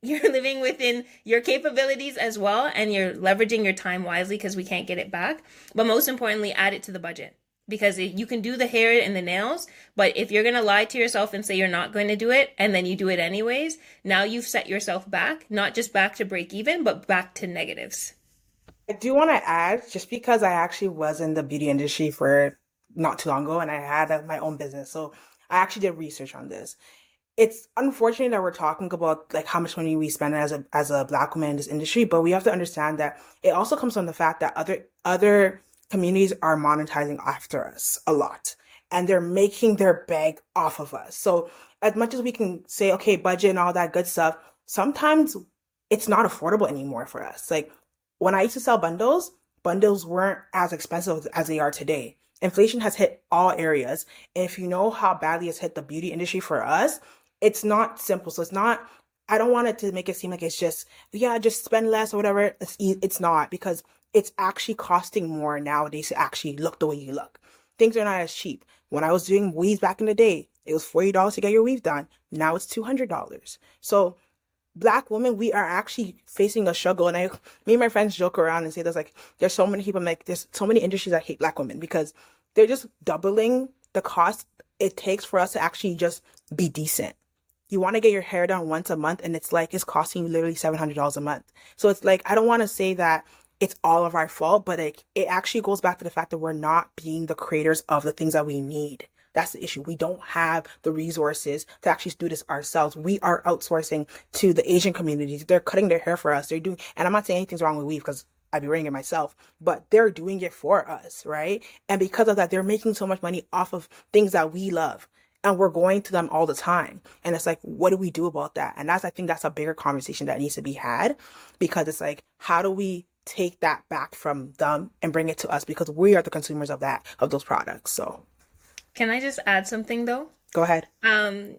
You're living within your capabilities as well, and you're leveraging your time wisely because we can't get it back. But most importantly, add it to the budget. Because you can do the hair and the nails, but if you're going to lie to yourself and say you're not going to do it, and then you do it anyways, now you've set yourself back, not just back to break even, but back to negatives. I do want to add, just because I actually was in the beauty industry for not too long ago, and I had uh, my own business, so I actually did research on this. It's unfortunate that we're talking about like how much money we spend as a as a Black woman in this industry, but we have to understand that it also comes from the fact that other other communities are monetizing after us a lot, and they're making their bag off of us. So as much as we can say, okay, budget and all that good stuff, sometimes it's not affordable anymore for us. Like when I used to sell bundles, bundles weren't as expensive as they are today. Inflation has hit all areas. And if you know how badly it's hit the beauty industry for us, it's not simple. So it's not, I don't want it to make it seem like it's just, yeah, just spend less or whatever. It's, it's not, because it's actually costing more nowadays to actually look the way you look. Things are not as cheap. When I was doing weaves back in the day, it was forty dollars to get your weave done. Now it's two hundred dollars. So Black women, we are actually facing a struggle. And I, me and my friends joke around and say there's like, there's so many people, like there's so many industries that hate Black women because they're just doubling the cost it takes for us to actually just be decent. You want to get your hair done once a month, and it's like, it's costing you literally seven hundred dollars a month. So it's like, I don't want to say that it's all of our fault, but it, it actually goes back to the fact that we're not being the creators of the things that we need. That's the issue. We don't have the resources to actually do this ourselves. We are outsourcing to the Asian communities. They're cutting their hair for us. They're doing, and I'm not saying anything's wrong with weave because I'd be wearing it myself, but they're doing it for us, right? And because of that, they're making so much money off of things that we love. And we're going to them all the time. And it's like, what do we do about that? And that's, I think that's a bigger conversation that needs to be had, because it's like, how do we take that back from them and bring it to us? Because we are the consumers of that, of those products. So can I just add something though? Go ahead. Um,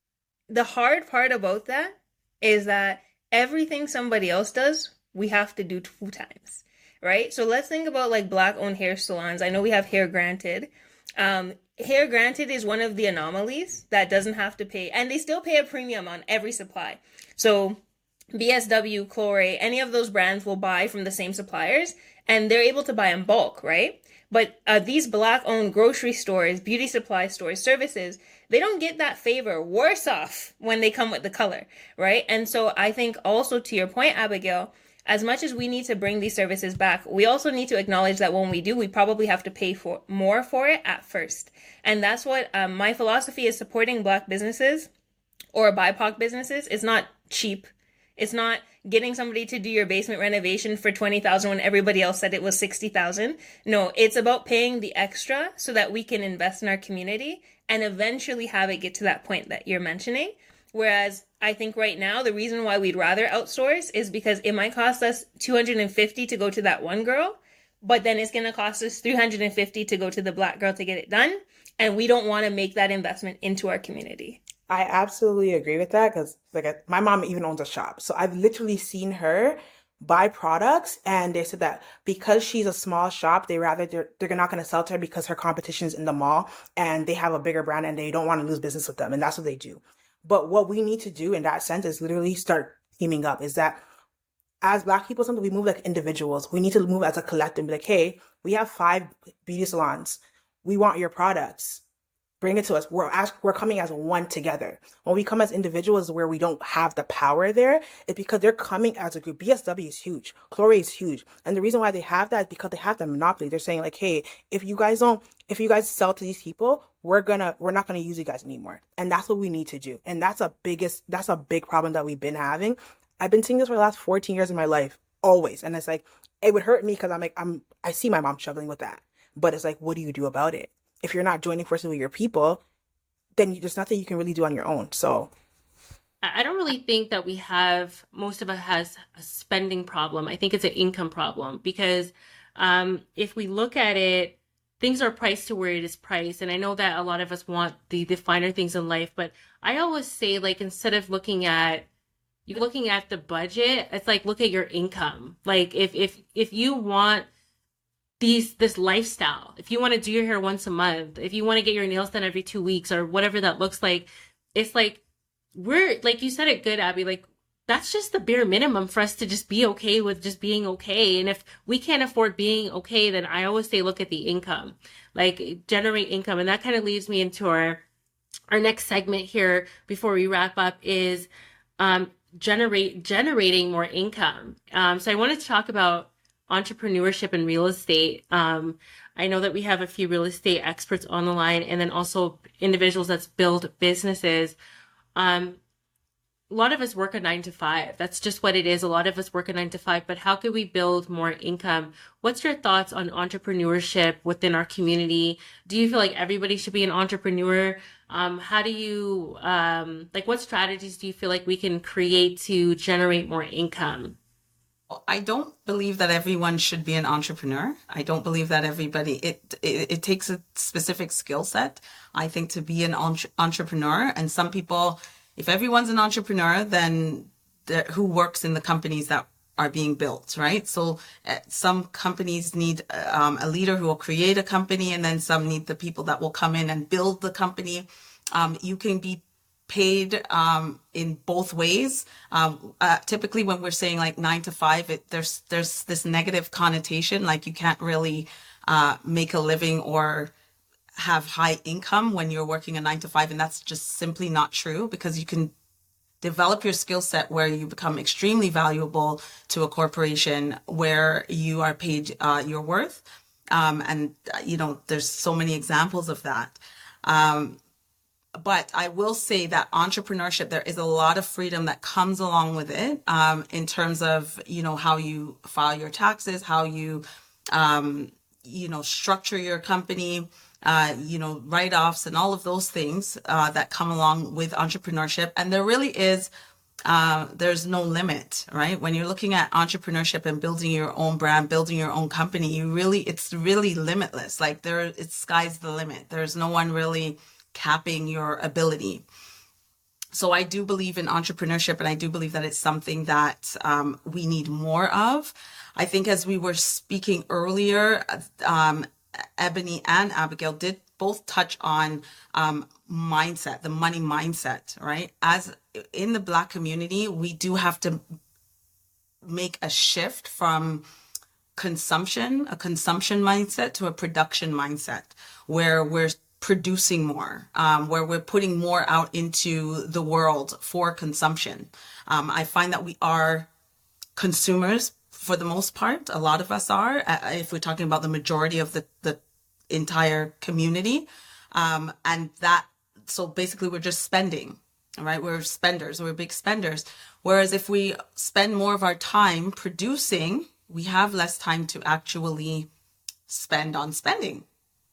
the hard part about that is that everything somebody else does, we have to do two times, right? So let's think about like Black owned hair salons. I know we have Hair Granted. Um, Hair Granted is one of the anomalies that doesn't have to pay, and they still pay a premium on every supply. So B S W, Clore, any of those brands will buy from the same suppliers, and they're able to buy in bulk, right? But uh, these Black-owned grocery stores, beauty supply stores, services, they don't get that favor. Worse off when they come with the color, right? And so I think also to your point, Abigail, as much as we need to bring these services back, we also need to acknowledge that when we do, we probably have to pay for more for it at first. And that's what um, my philosophy is: supporting Black businesses or B I P O C businesses. It's not cheap. It's not getting somebody to do your basement renovation for twenty thousand dollars when everybody else said it was sixty thousand dollars. No, it's about paying the extra so that we can invest in our community and eventually have it get to that point that you're mentioning. Whereas I think right now, the reason why we'd rather outsource is because it might cost us two hundred fifty dollars to go to that one girl, but then it's going to cost us three hundred fifty dollars to go to the Black girl to get it done. And we don't want to make that investment into our community. I absolutely agree with that, because like I, my mom even owns a shop. So I've literally seen her buy products, and they said that because she's a small shop, they rather, they're, they're not going to sell to her because her competition is in the mall and they have a bigger brand and they don't want to lose business with them. And that's what they do. But what we need to do in that sense is literally start teaming up. Is that as Black people, sometimes we move like individuals. We need to move as a collective and be like, hey, we have five beauty salons. We want your products. Bring it to us. We're as, we're coming as one together. When we come as individuals where we don't have the power there, it's because they're coming as a group. B S W is huge. Clore is huge. And the reason why they have that is because they have the monopoly. They're saying like, hey, if you guys don't, if you guys sell to these people, we're gonna, we're not gonna use you guys anymore. And that's what we need to do. And that's a biggest, that's a big problem that we've been having. I've been seeing this for the last fourteen years of my life, always. And it's like, it would hurt me because I'm like, I'm, I see my mom struggling with that. But it's like, what do you do about it? If you're not joining forces with your people, then there's nothing you can really do on your own. So I don't really think that we have, most of us has a spending problem. I think it's an income problem, because um, if we look at it, things are priced to where it is priced. And I know that a lot of us want the, the finer things in life, but I always say, like, instead of looking at, you're looking at the budget, it's like, look at your income. Like if, if, if you want these, this lifestyle, if you want to do your hair once a month, if you want to get your nails done every two weeks or whatever that looks like, it's like, we're, like you said it good, Abby, like that's just the bare minimum for us to just be okay with just being okay. And if we can't afford being okay, then I always say, look at the income, like generate income. And that kind of leads me into our, our next segment here before we wrap up is, um, generate, generating more income. Um, so I wanted to talk about entrepreneurship and real estate. Um, I know that we have a few real estate experts on the line and then also individuals that build businesses. Um, a lot of us work a nine to five. That's just what it is. A lot of us work a nine to five, but how can we build more income? What's your thoughts on entrepreneurship within our community? Do you feel like everybody should be an entrepreneur? Um, how do you, um, like what strategies do you feel like we can create to generate more income? I don't believe that everyone should be an entrepreneur. I don't believe that everybody, it it, it takes a specific skill set, I think, to be an entre- entrepreneur. And some people, if everyone's an entrepreneur, then who works in the companies that are being built, right? So uh, some companies need um, a leader who will create a company, and then some need the people that will come in and build the company. Um, you can be paid um, in both ways. Um, uh, typically, when we're saying like nine to five, it, there's there's this negative connotation, like you can't really uh, make a living or have high income when you're working a nine to five, and that's just simply not true, because you can develop your skill set where you become extremely valuable to a corporation where you are paid uh, your worth. Um, and, you know, there's so many examples of that. Um, But I will say that entrepreneurship, there is a lot of freedom that comes along with it, um, in terms of, you know, how you file your taxes, how you, um, you know, structure your company, uh, you know, write-offs and all of those things uh, that come along with entrepreneurship. And there really is, uh, there's no limit, right? When you're looking at entrepreneurship and building your own brand, building your own company, you really, it's really limitless. Like there, it's sky's the limit. There's no one really capping your ability. So I do believe in entrepreneurship, and I do believe that it's something that um, we need more of. I think as we were speaking earlier, um, Ebony and Abigail did both touch on um, mindset, the money mindset, right? As in the Black community, we do have to make a shift from consumption, a consumption mindset, to a production mindset, where we're producing more, um, where we're putting more out into the world for consumption. Um, I find that we are consumers for the most part. A lot of us are, uh, if we're talking about the majority of the, the entire community. Um, and that, so basically we're just spending, right? We're spenders, we're big spenders. Whereas if we spend more of our time producing, we have less time to actually spend on spending.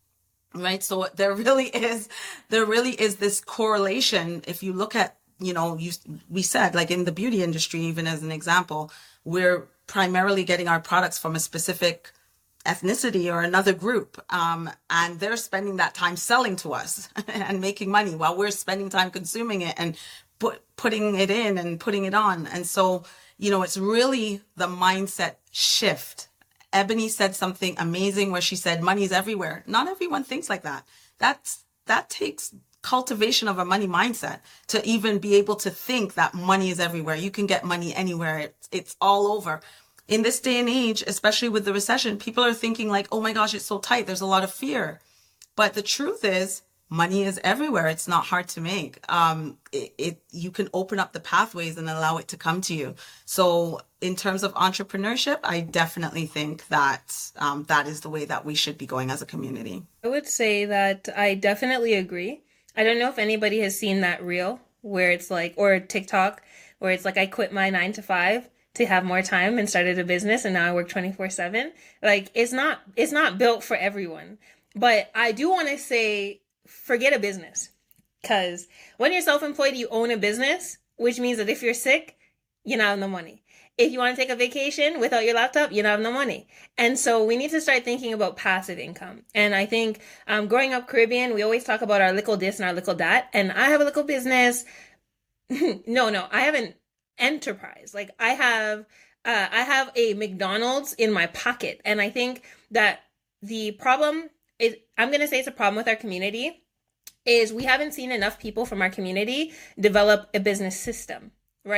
Right. So there really is, there really is this correlation. If you look at, you know, you, we said like in the beauty industry, even as an example, we're primarily getting our products from a specific ethnicity or another group. Um, and they're spending that time selling to us and making money while we're spending time consuming it and put, putting it in and putting it on. And so, you know, it's really the mindset shift. Ebony said something amazing where she said money is everywhere. Not everyone thinks like that. That's, that takes cultivation of a money mindset to even be able to think that money is everywhere. You can get money anywhere. It's, it's all over. In this day and age, especially with the recession, people are thinking like, oh my gosh, it's so tight. There's a lot of fear. But the truth is, money is everywhere. It's not hard to make. Um, it, it, you can open up the pathways and allow it to come to you. So in terms of entrepreneurship, I definitely think that um, that is the way that we should be going as a community. I would say that I definitely agree. I don't know if anybody has seen that reel where it's like, or TikTok, where it's like, I quit my nine to five to have more time and started a business, and now I work twenty-four seven. Like, it's not, it's not built for everyone. But I do want to say, forget a business, because when you're self-employed, you own a business, which means that if you're sick, you don't have no money. If you want to take a vacation without your laptop, you don't have no money. And so we need to start thinking about passive income. And I think um, growing up Caribbean, we always talk about our little this and our little that. And I have a little business. no, no, I have an enterprise. Like I have, uh, I have a McDonald's in my pocket. And I think that the problem is, I'm going to say it's a problem with our community, is we haven't seen enough people from our community develop a business system, right?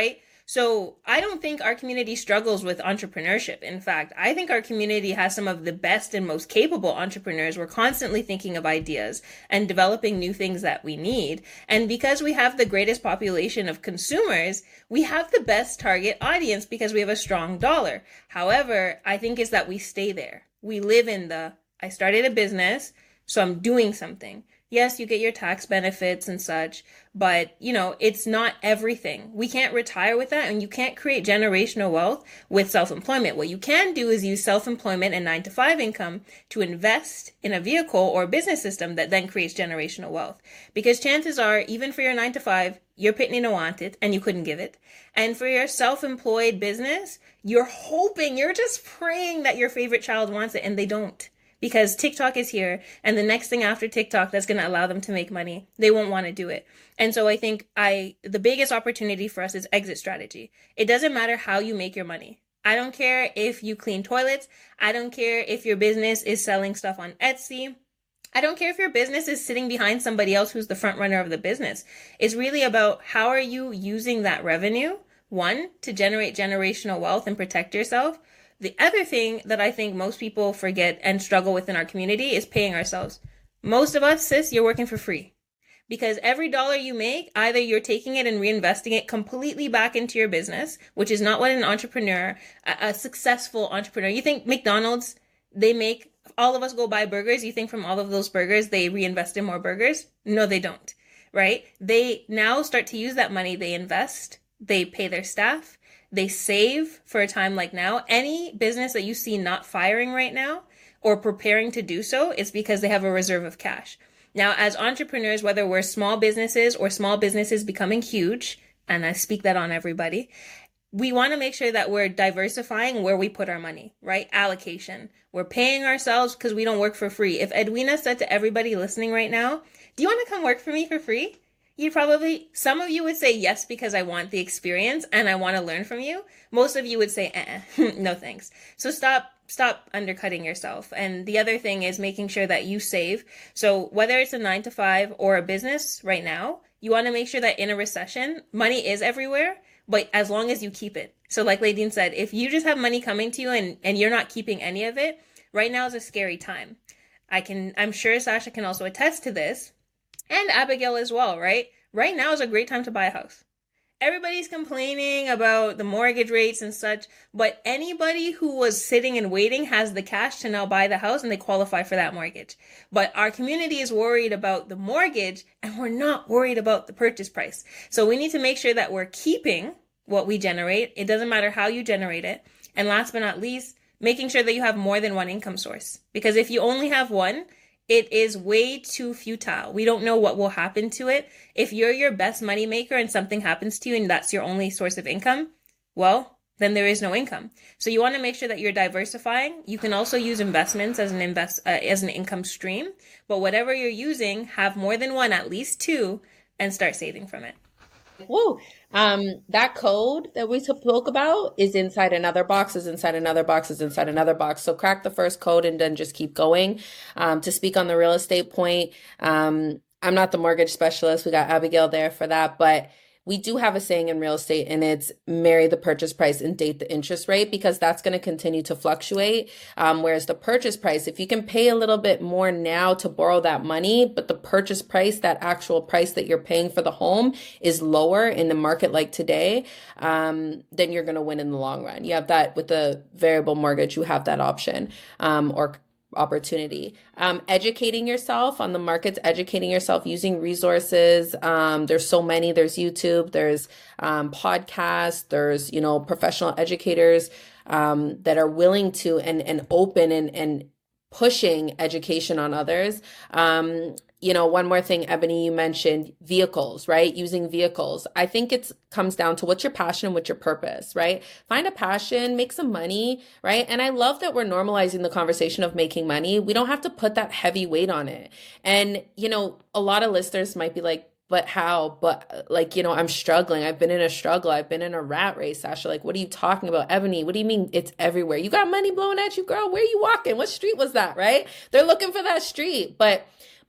So I don't think our community struggles with entrepreneurship. In fact, I think our community has some of the best and most capable entrepreneurs. We're constantly thinking of ideas and developing new things that we need. And because we have the greatest population of consumers, we have the best target audience because we have a strong dollar. However, I think is that we stay there. We live in the, I started a business, so I'm doing something. Yes, you get your tax benefits and such, but you know, it's not everything. We can't retire with that, and you can't create generational wealth with self-employment. What you can do is use self-employment and nine to five income to invest in a vehicle or business system that then creates generational wealth. Because chances are, even for your nine to five, your pitney no want it and you couldn't give it. And for your self-employed business, you're hoping, you're just praying that your favorite child wants it and they don't. Because TikTok is here, and the next thing after TikTok that's going to allow them to make money, they won't want to do it. And so I think I the biggest opportunity for us is exit strategy. It doesn't matter how you make your money. I don't care if you clean toilets. I don't care if your business is selling stuff on Etsy. I don't care if your business is sitting behind somebody else who's the front runner of the business. It's really about how are you using that revenue, one, to generate generational wealth and protect yourself. The other thing that I think most people forget and struggle with in our community is paying ourselves. Most of us, sis, you're working for free. Because every dollar you make, either you're taking it and reinvesting it completely back into your business, which is not what an entrepreneur, a, a successful entrepreneur, you think McDonald's, they make, all of us go buy burgers. You think from all of those burgers, they reinvest in more burgers? No, they don't, right? They now start to use that money. They invest, they pay their staff, they save for a time like now. Any business that you see not firing right now or preparing to do so is because they have a reserve of cash. Now, as entrepreneurs, whether we're small businesses or small businesses becoming huge, and I speak that on everybody, we want to make sure that we're diversifying where we put our money, right? Allocation. We're paying ourselves because we don't work for free. If Edwina said to everybody listening right now, do you want to come work for me for free? You'd probably, some of you would say yes because I want the experience and I want to learn from you. Most of you would say, eh, no thanks. So stop, stop undercutting yourself. And the other thing is making sure that you save. So whether it's a nine to five or a business right now, you want to make sure that in a recession, money is everywhere, but as long as you keep it. So like Ladine said, if you just have money coming to you and, and you're not keeping any of it, right now is a scary time. I can, I'm sure Sasha can also attest to this. And Abigail as well, right? Right now is a great time to buy a house. Everybody's complaining about the mortgage rates and such, but anybody who was sitting and waiting has the cash to now buy the house and they qualify for that mortgage. But our community is worried about the mortgage and we're not worried about the purchase price. So we need to make sure that we're keeping what we generate. It doesn't matter how you generate it. And last but not least, making sure that you have more than one income source. Because if you only have one, it is way too futile. We don't know what will happen to it. If you're your best money maker and something happens to you and that's your only source of income, well, then there is no income. So you want to make sure that you're diversifying. You can also use investments as an invest uh, as an income stream, but whatever you're using, have more than one, at least two, and start saving from it. Whoa. Um, that code that we spoke about is inside another box, is inside another box, is inside another box. So crack the first code and then just keep going. Um, to speak on the real estate point, um, I'm not the mortgage specialist. We got Abigail there for that, but we do have a saying in real estate, and it's marry the purchase price and date the interest rate, because that's going to continue to fluctuate. Um, whereas the purchase price, if you can pay a little bit more now to borrow that money, but the purchase price, that actual price that you're paying for the home, is lower in the market like today, um, then you're going to win in the long run. You have that with the variable mortgage, you have that option, um, or opportunity. Um, educating yourself on the markets, educating yourself using resources. Um, there's so many. There's YouTube, there's um, podcasts, there's, you know, professional educators um, that are willing to and, and open and, and pushing education on others. Um, you know, one more thing, Ebony, you mentioned vehicles, right? Using vehicles. I think it comes down to what's your passion and what's your purpose, right? Find a passion, make some money, right? And I love that we're normalizing the conversation of making money. We don't have to put that heavy weight on it. And, you know, a lot of listeners might be like, but how? But like, you know, I'm struggling. I've been in a struggle. I've been in a rat race, Sasha. Like, what are you talking about? Ebony, what do you mean it's everywhere? You got money blowing at you, girl. Where are you walking? What street was that, right? They're looking for that street. But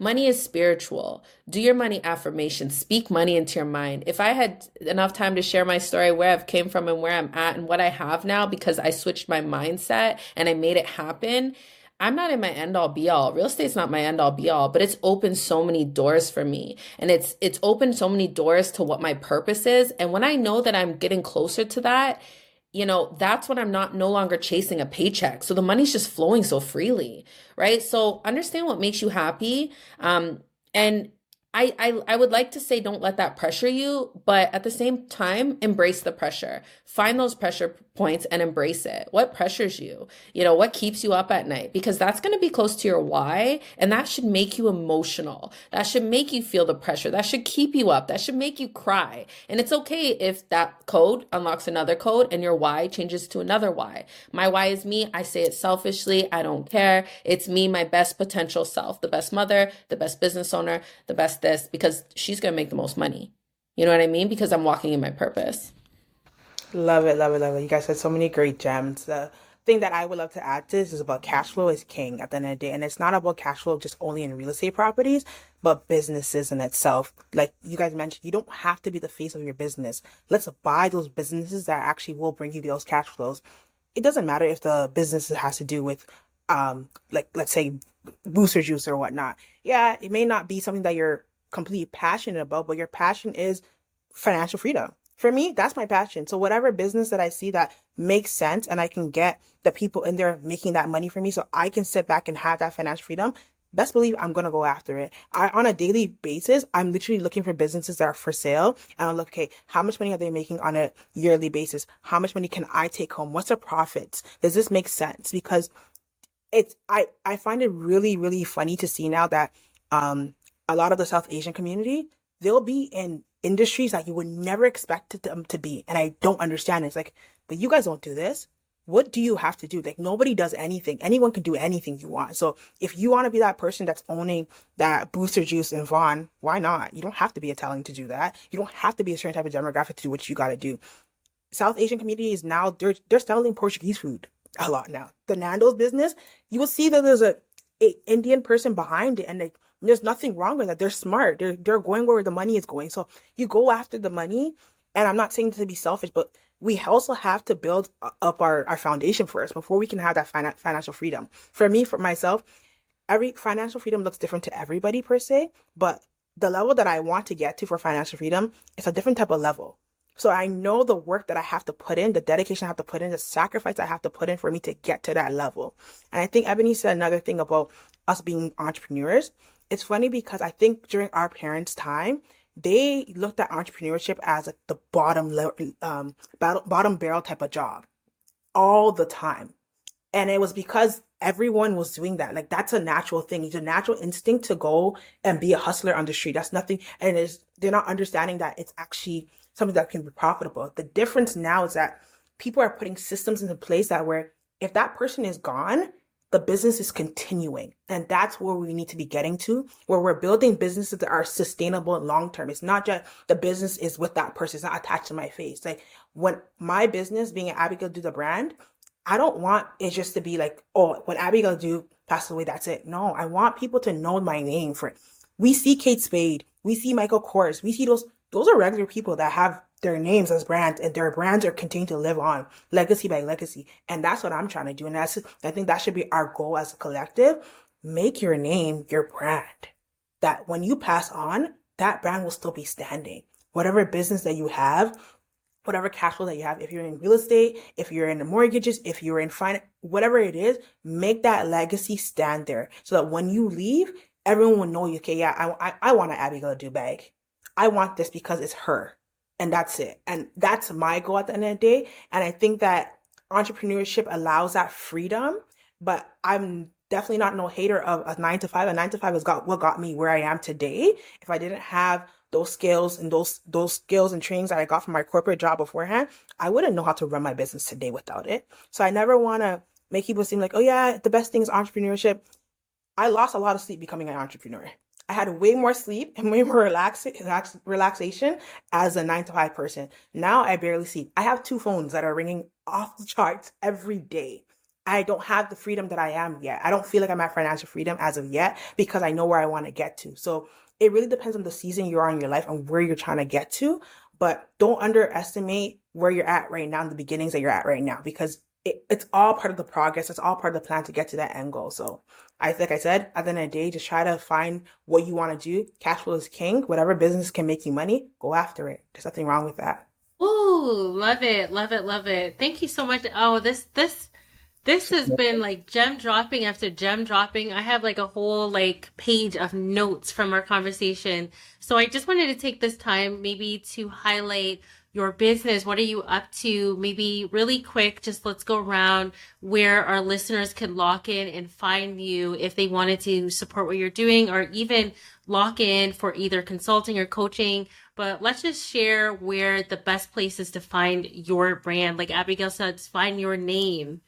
Money is spiritual. Do your money affirmations. Speak money into your mind. If I had enough time to share my story, where I've came from and where I'm at and what I have now, because I switched my mindset and I made it happen, I'm not in my end all be all. Real estate's not my end all be all, but it's opened so many doors for me. And it's it's opened so many doors to what my purpose is. And when I know that I'm getting closer to that, you know, that's when I'm not no longer chasing a paycheck. So the money's just flowing so freely, right? So understand what makes you happy. Um, and I, I I would like to say don't let that pressure you, but at the same time, embrace the pressure. Find those pressure points and embrace it. What pressures you? You know, what keeps you up at night? Because that's going to be close to your why, and that should make you emotional. That should make you feel the pressure. That should keep you up. That should make you cry. And it's okay if that code unlocks another code and your why changes to another why. My why is me. I say it selfishly. I don't care. It's me, my best potential self, the best mother, the best business owner, the best this, because she's going to make the most money. You know what I mean? Because I'm walking in my purpose. Love it, love it, love it. You guys said so many great gems. The thing that I would love to add to this is about cash flow is king at the end of the day. And it's not about cash flow just only in real estate properties, but businesses in itself. Like you guys mentioned, you don't have to be the face of your business. Let's buy those businesses that actually will bring you those cash flows. It doesn't matter if the business has to do with, um, like, let's say, booster juice or whatnot. Yeah, it may not be something that you're completely passionate about, but your passion is financial freedom. For me, that's my passion. So whatever business that I see that makes sense and I can get the people in there making that money for me so I can sit back and have that financial freedom, best believe I'm going to go after it. I, on a daily basis, I'm literally looking for businesses that are for sale. And I'll look, okay, how much money are they making on a yearly basis? How much money can I take home? What's the profits? Does this make sense? Because it's, I, I find it really, really funny to see now that, um, a lot of the South Asian community, they'll be in industries that you would never expect them to be. And I don't understand. It's like, but you guys don't do this. What do you have to do? Like nobody does anything. Anyone can do anything you want. So if you want to be that person that's owning that booster juice in Vaughan, why not? You don't have to be Italian to do that. You don't have to be a certain type of demographic to do what you got to do. South Asian communities now, they're, they're selling Portuguese food a lot now. The Nando's business, you will see that there's a, a Indian person behind it, and they, there's nothing wrong with that. They're smart. They're they're going where the money is going. So you go after the money. And I'm not saying to be selfish, but we also have to build up our, our foundation first before we can have that fin- financial freedom. For me, for myself, every financial freedom looks different to everybody per se. But the level that I want to get to for financial freedom is a different type of level. So I know the work that I have to put in, the dedication I have to put in, the sacrifice I have to put in for me to get to that level. And I think Ebony said another thing about us being entrepreneurs. It's funny because I think during our parents' time, they looked at entrepreneurship as like the bottom um bottom barrel type of job all the time. And it was because everyone was doing that. Like that's a natural thing. It's a natural instinct to go and be a hustler on the street. That's nothing. And it's, they're not understanding that it's actually something that can be profitable. The difference now is that people are putting systems into place that where if that person is gone, the business is continuing. And that's where we need to be getting to, where we're building businesses that are sustainable and long-term. It's not just the business is with that person. It's not attached to my face. Like when my business, being an Abigail Do the brand, I don't want it just to be like, oh, when Abigail Do passed away, that's it. No, I want people to know my name for it. We see Kate Spade. We see Michael Kors. We see those, those are regular people that have their names as brands, and their brands are continuing to live on legacy by legacy. And that's what I'm trying to do. And that's, I think that should be our goal as a collective. Make your name your brand, that when you pass on, that brand will still be standing. Whatever business that you have, whatever cash flow that you have, if you're in real estate, if you're in the mortgages, if you're in finance, whatever it is, make that legacy stand there so that when you leave, everyone will know you, okay, yeah, I, I, I want an Abigail Do bag. I want this because it's her. And that's it. And that's my goal at the end of the day. And I think that entrepreneurship allows that freedom, but I'm definitely not no hater of a nine to five. A nine to five has got what got me where I am today. If I didn't have those skills and those, those skills and trainings that I got from my corporate job beforehand, I wouldn't know how to run my business today without it. So I never want to make people seem like, oh yeah, the best thing is entrepreneurship. I lost a lot of sleep becoming an entrepreneur. I had way more sleep and way more relax, relax, relaxation as a nine to five person. Now I barely sleep. I have two phones that are ringing off the charts every day. I don't have the freedom that I am yet. I don't feel like I'm at financial freedom as of yet because I know where I want to get to. So it really depends on the season you're on in your life and where you're trying to get to. But don't underestimate where you're at right now, the beginnings that you're at right now, because it, it's all part of the progress. It's all part of the plan to get to that end goal. So I, like I said, at the end of the day, just try to find what you want to do. Cash flow is king. Whatever business can make you money, go after it. There's nothing wrong with that. Ooh, love it, love it, love it. Thank you so much. Oh, this, this, this has been like gem dropping after gem dropping. I have like a whole like page of notes from our conversation. So I just wanted to take this time maybe to highlight your business. What are you up to? Maybe really quick, just let's go around where our listeners can lock in and find you if they wanted to support what you're doing, or even lock in for either consulting or coaching. But let's just share where the best place is to find your brand. Like Abigail said, find your name.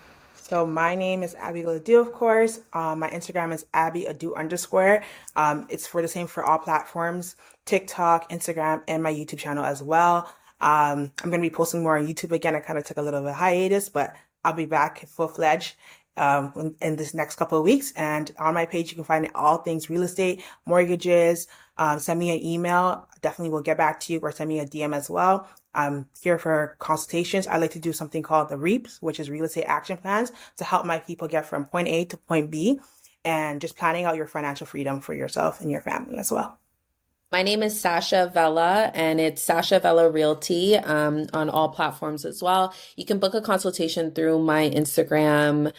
So my name is Abigail Adu, of course. Um, my Instagram is Abby Adu underscore. Um, it's for the same for all platforms, TikTok, Instagram, and my YouTube channel as well. Um, I'm going to be posting more on YouTube again. I kind of took a little bit of a hiatus, but I'll be back full-fledged um, in, in this next couple of weeks. And on my page, you can find all things real estate, mortgages. Um, send me an email. Definitely will get back to you, or send me a D M as well. I'm here for consultations. I like to do something called the REAPs, which is real estate action plans, to help my people get from point A to point B, and just planning out your financial freedom for yourself and your family as well. My name is Sasha Vella, and it's Sasha Vella Realty um, on all platforms as well. You can book a consultation through my Instagram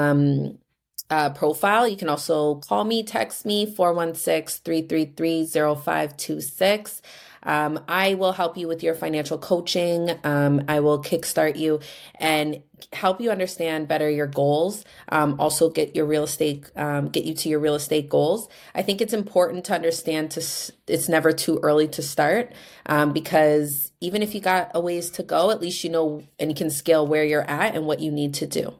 um, uh, profile. You can also call me, text me, four one six, three three three, zero five two six. Um, I will help you with your financial coaching. Um, I will kickstart you and help you understand better your goals. Um, also get your real estate, um, get you to your real estate goals. I think it's important to understand to, it's never too early to start, um, because even if you got a ways to go, at least you know, and you can scale where you're at and what you need to do.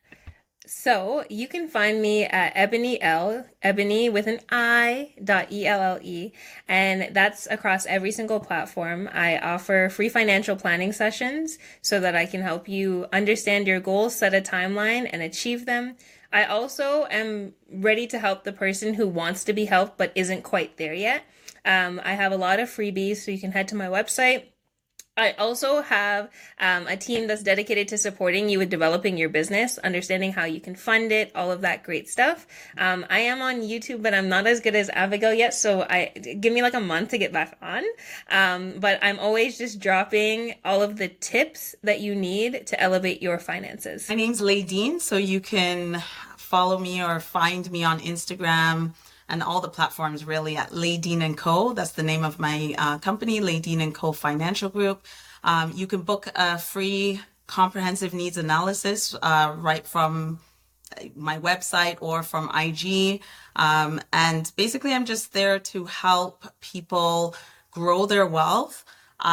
So you can find me at Ebony L, Ebony with an I dot E L L E, and that's across every single platform. I offer free financial planning sessions so that I can help you understand your goals, set a timeline, and achieve them. I also am ready to help the person who wants to be helped but isn't quite there yet. Um, I have a lot of freebies, so you can head to my website. I also have um, a team that's dedicated to supporting you with developing your business, understanding how you can fund it, all of that great stuff. Um, I am on YouTube, but I'm not as good as Abigail yet, so I give me like a month to get back on. Um, but I'm always just dropping all of the tips that you need to elevate your finances. My name's Laydeen, so you can follow me or find me on Instagram and all the platforms really at Laydeen and Co. That's the name of my uh, company, Laydeen and Co. Financial Group. Um, you can book a free comprehensive needs analysis uh, right from my website or from I G. Um, and basically, I'm just there to help people grow their wealth.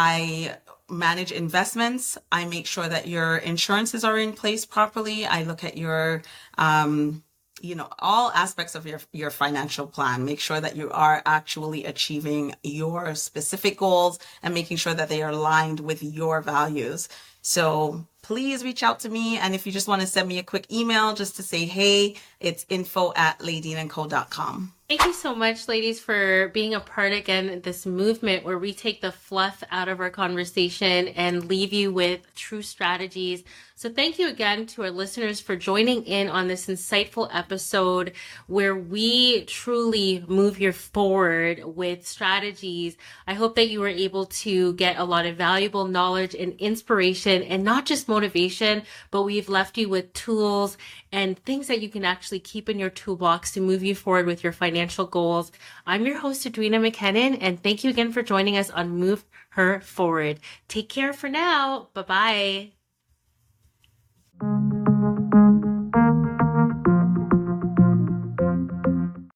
I manage investments. I make sure that your insurances are in place properly. I look at your um, you know, all aspects of your, your financial plan. Make sure that you are actually achieving your specific goals and making sure that they are aligned with your values. So please reach out to me. And if you just want to send me a quick email just to say, hey, it's info at laydeen and co dot com. Thank you so much, ladies, for being a part again of this movement where we take the fluff out of our conversation and leave you with true strategies. So thank you again to our listeners for joining in on this insightful episode where we truly move you forward with strategies. I hope that you were able to get a lot of valuable knowledge and inspiration, and not just motivation, but we've left you with tools and things that you can actually keep in your toolbox to move you forward with your financial goals. I'm your host, Edwina McKinnon, and thank you again for joining us on Move Her Forward. Take care for now. Bye-bye.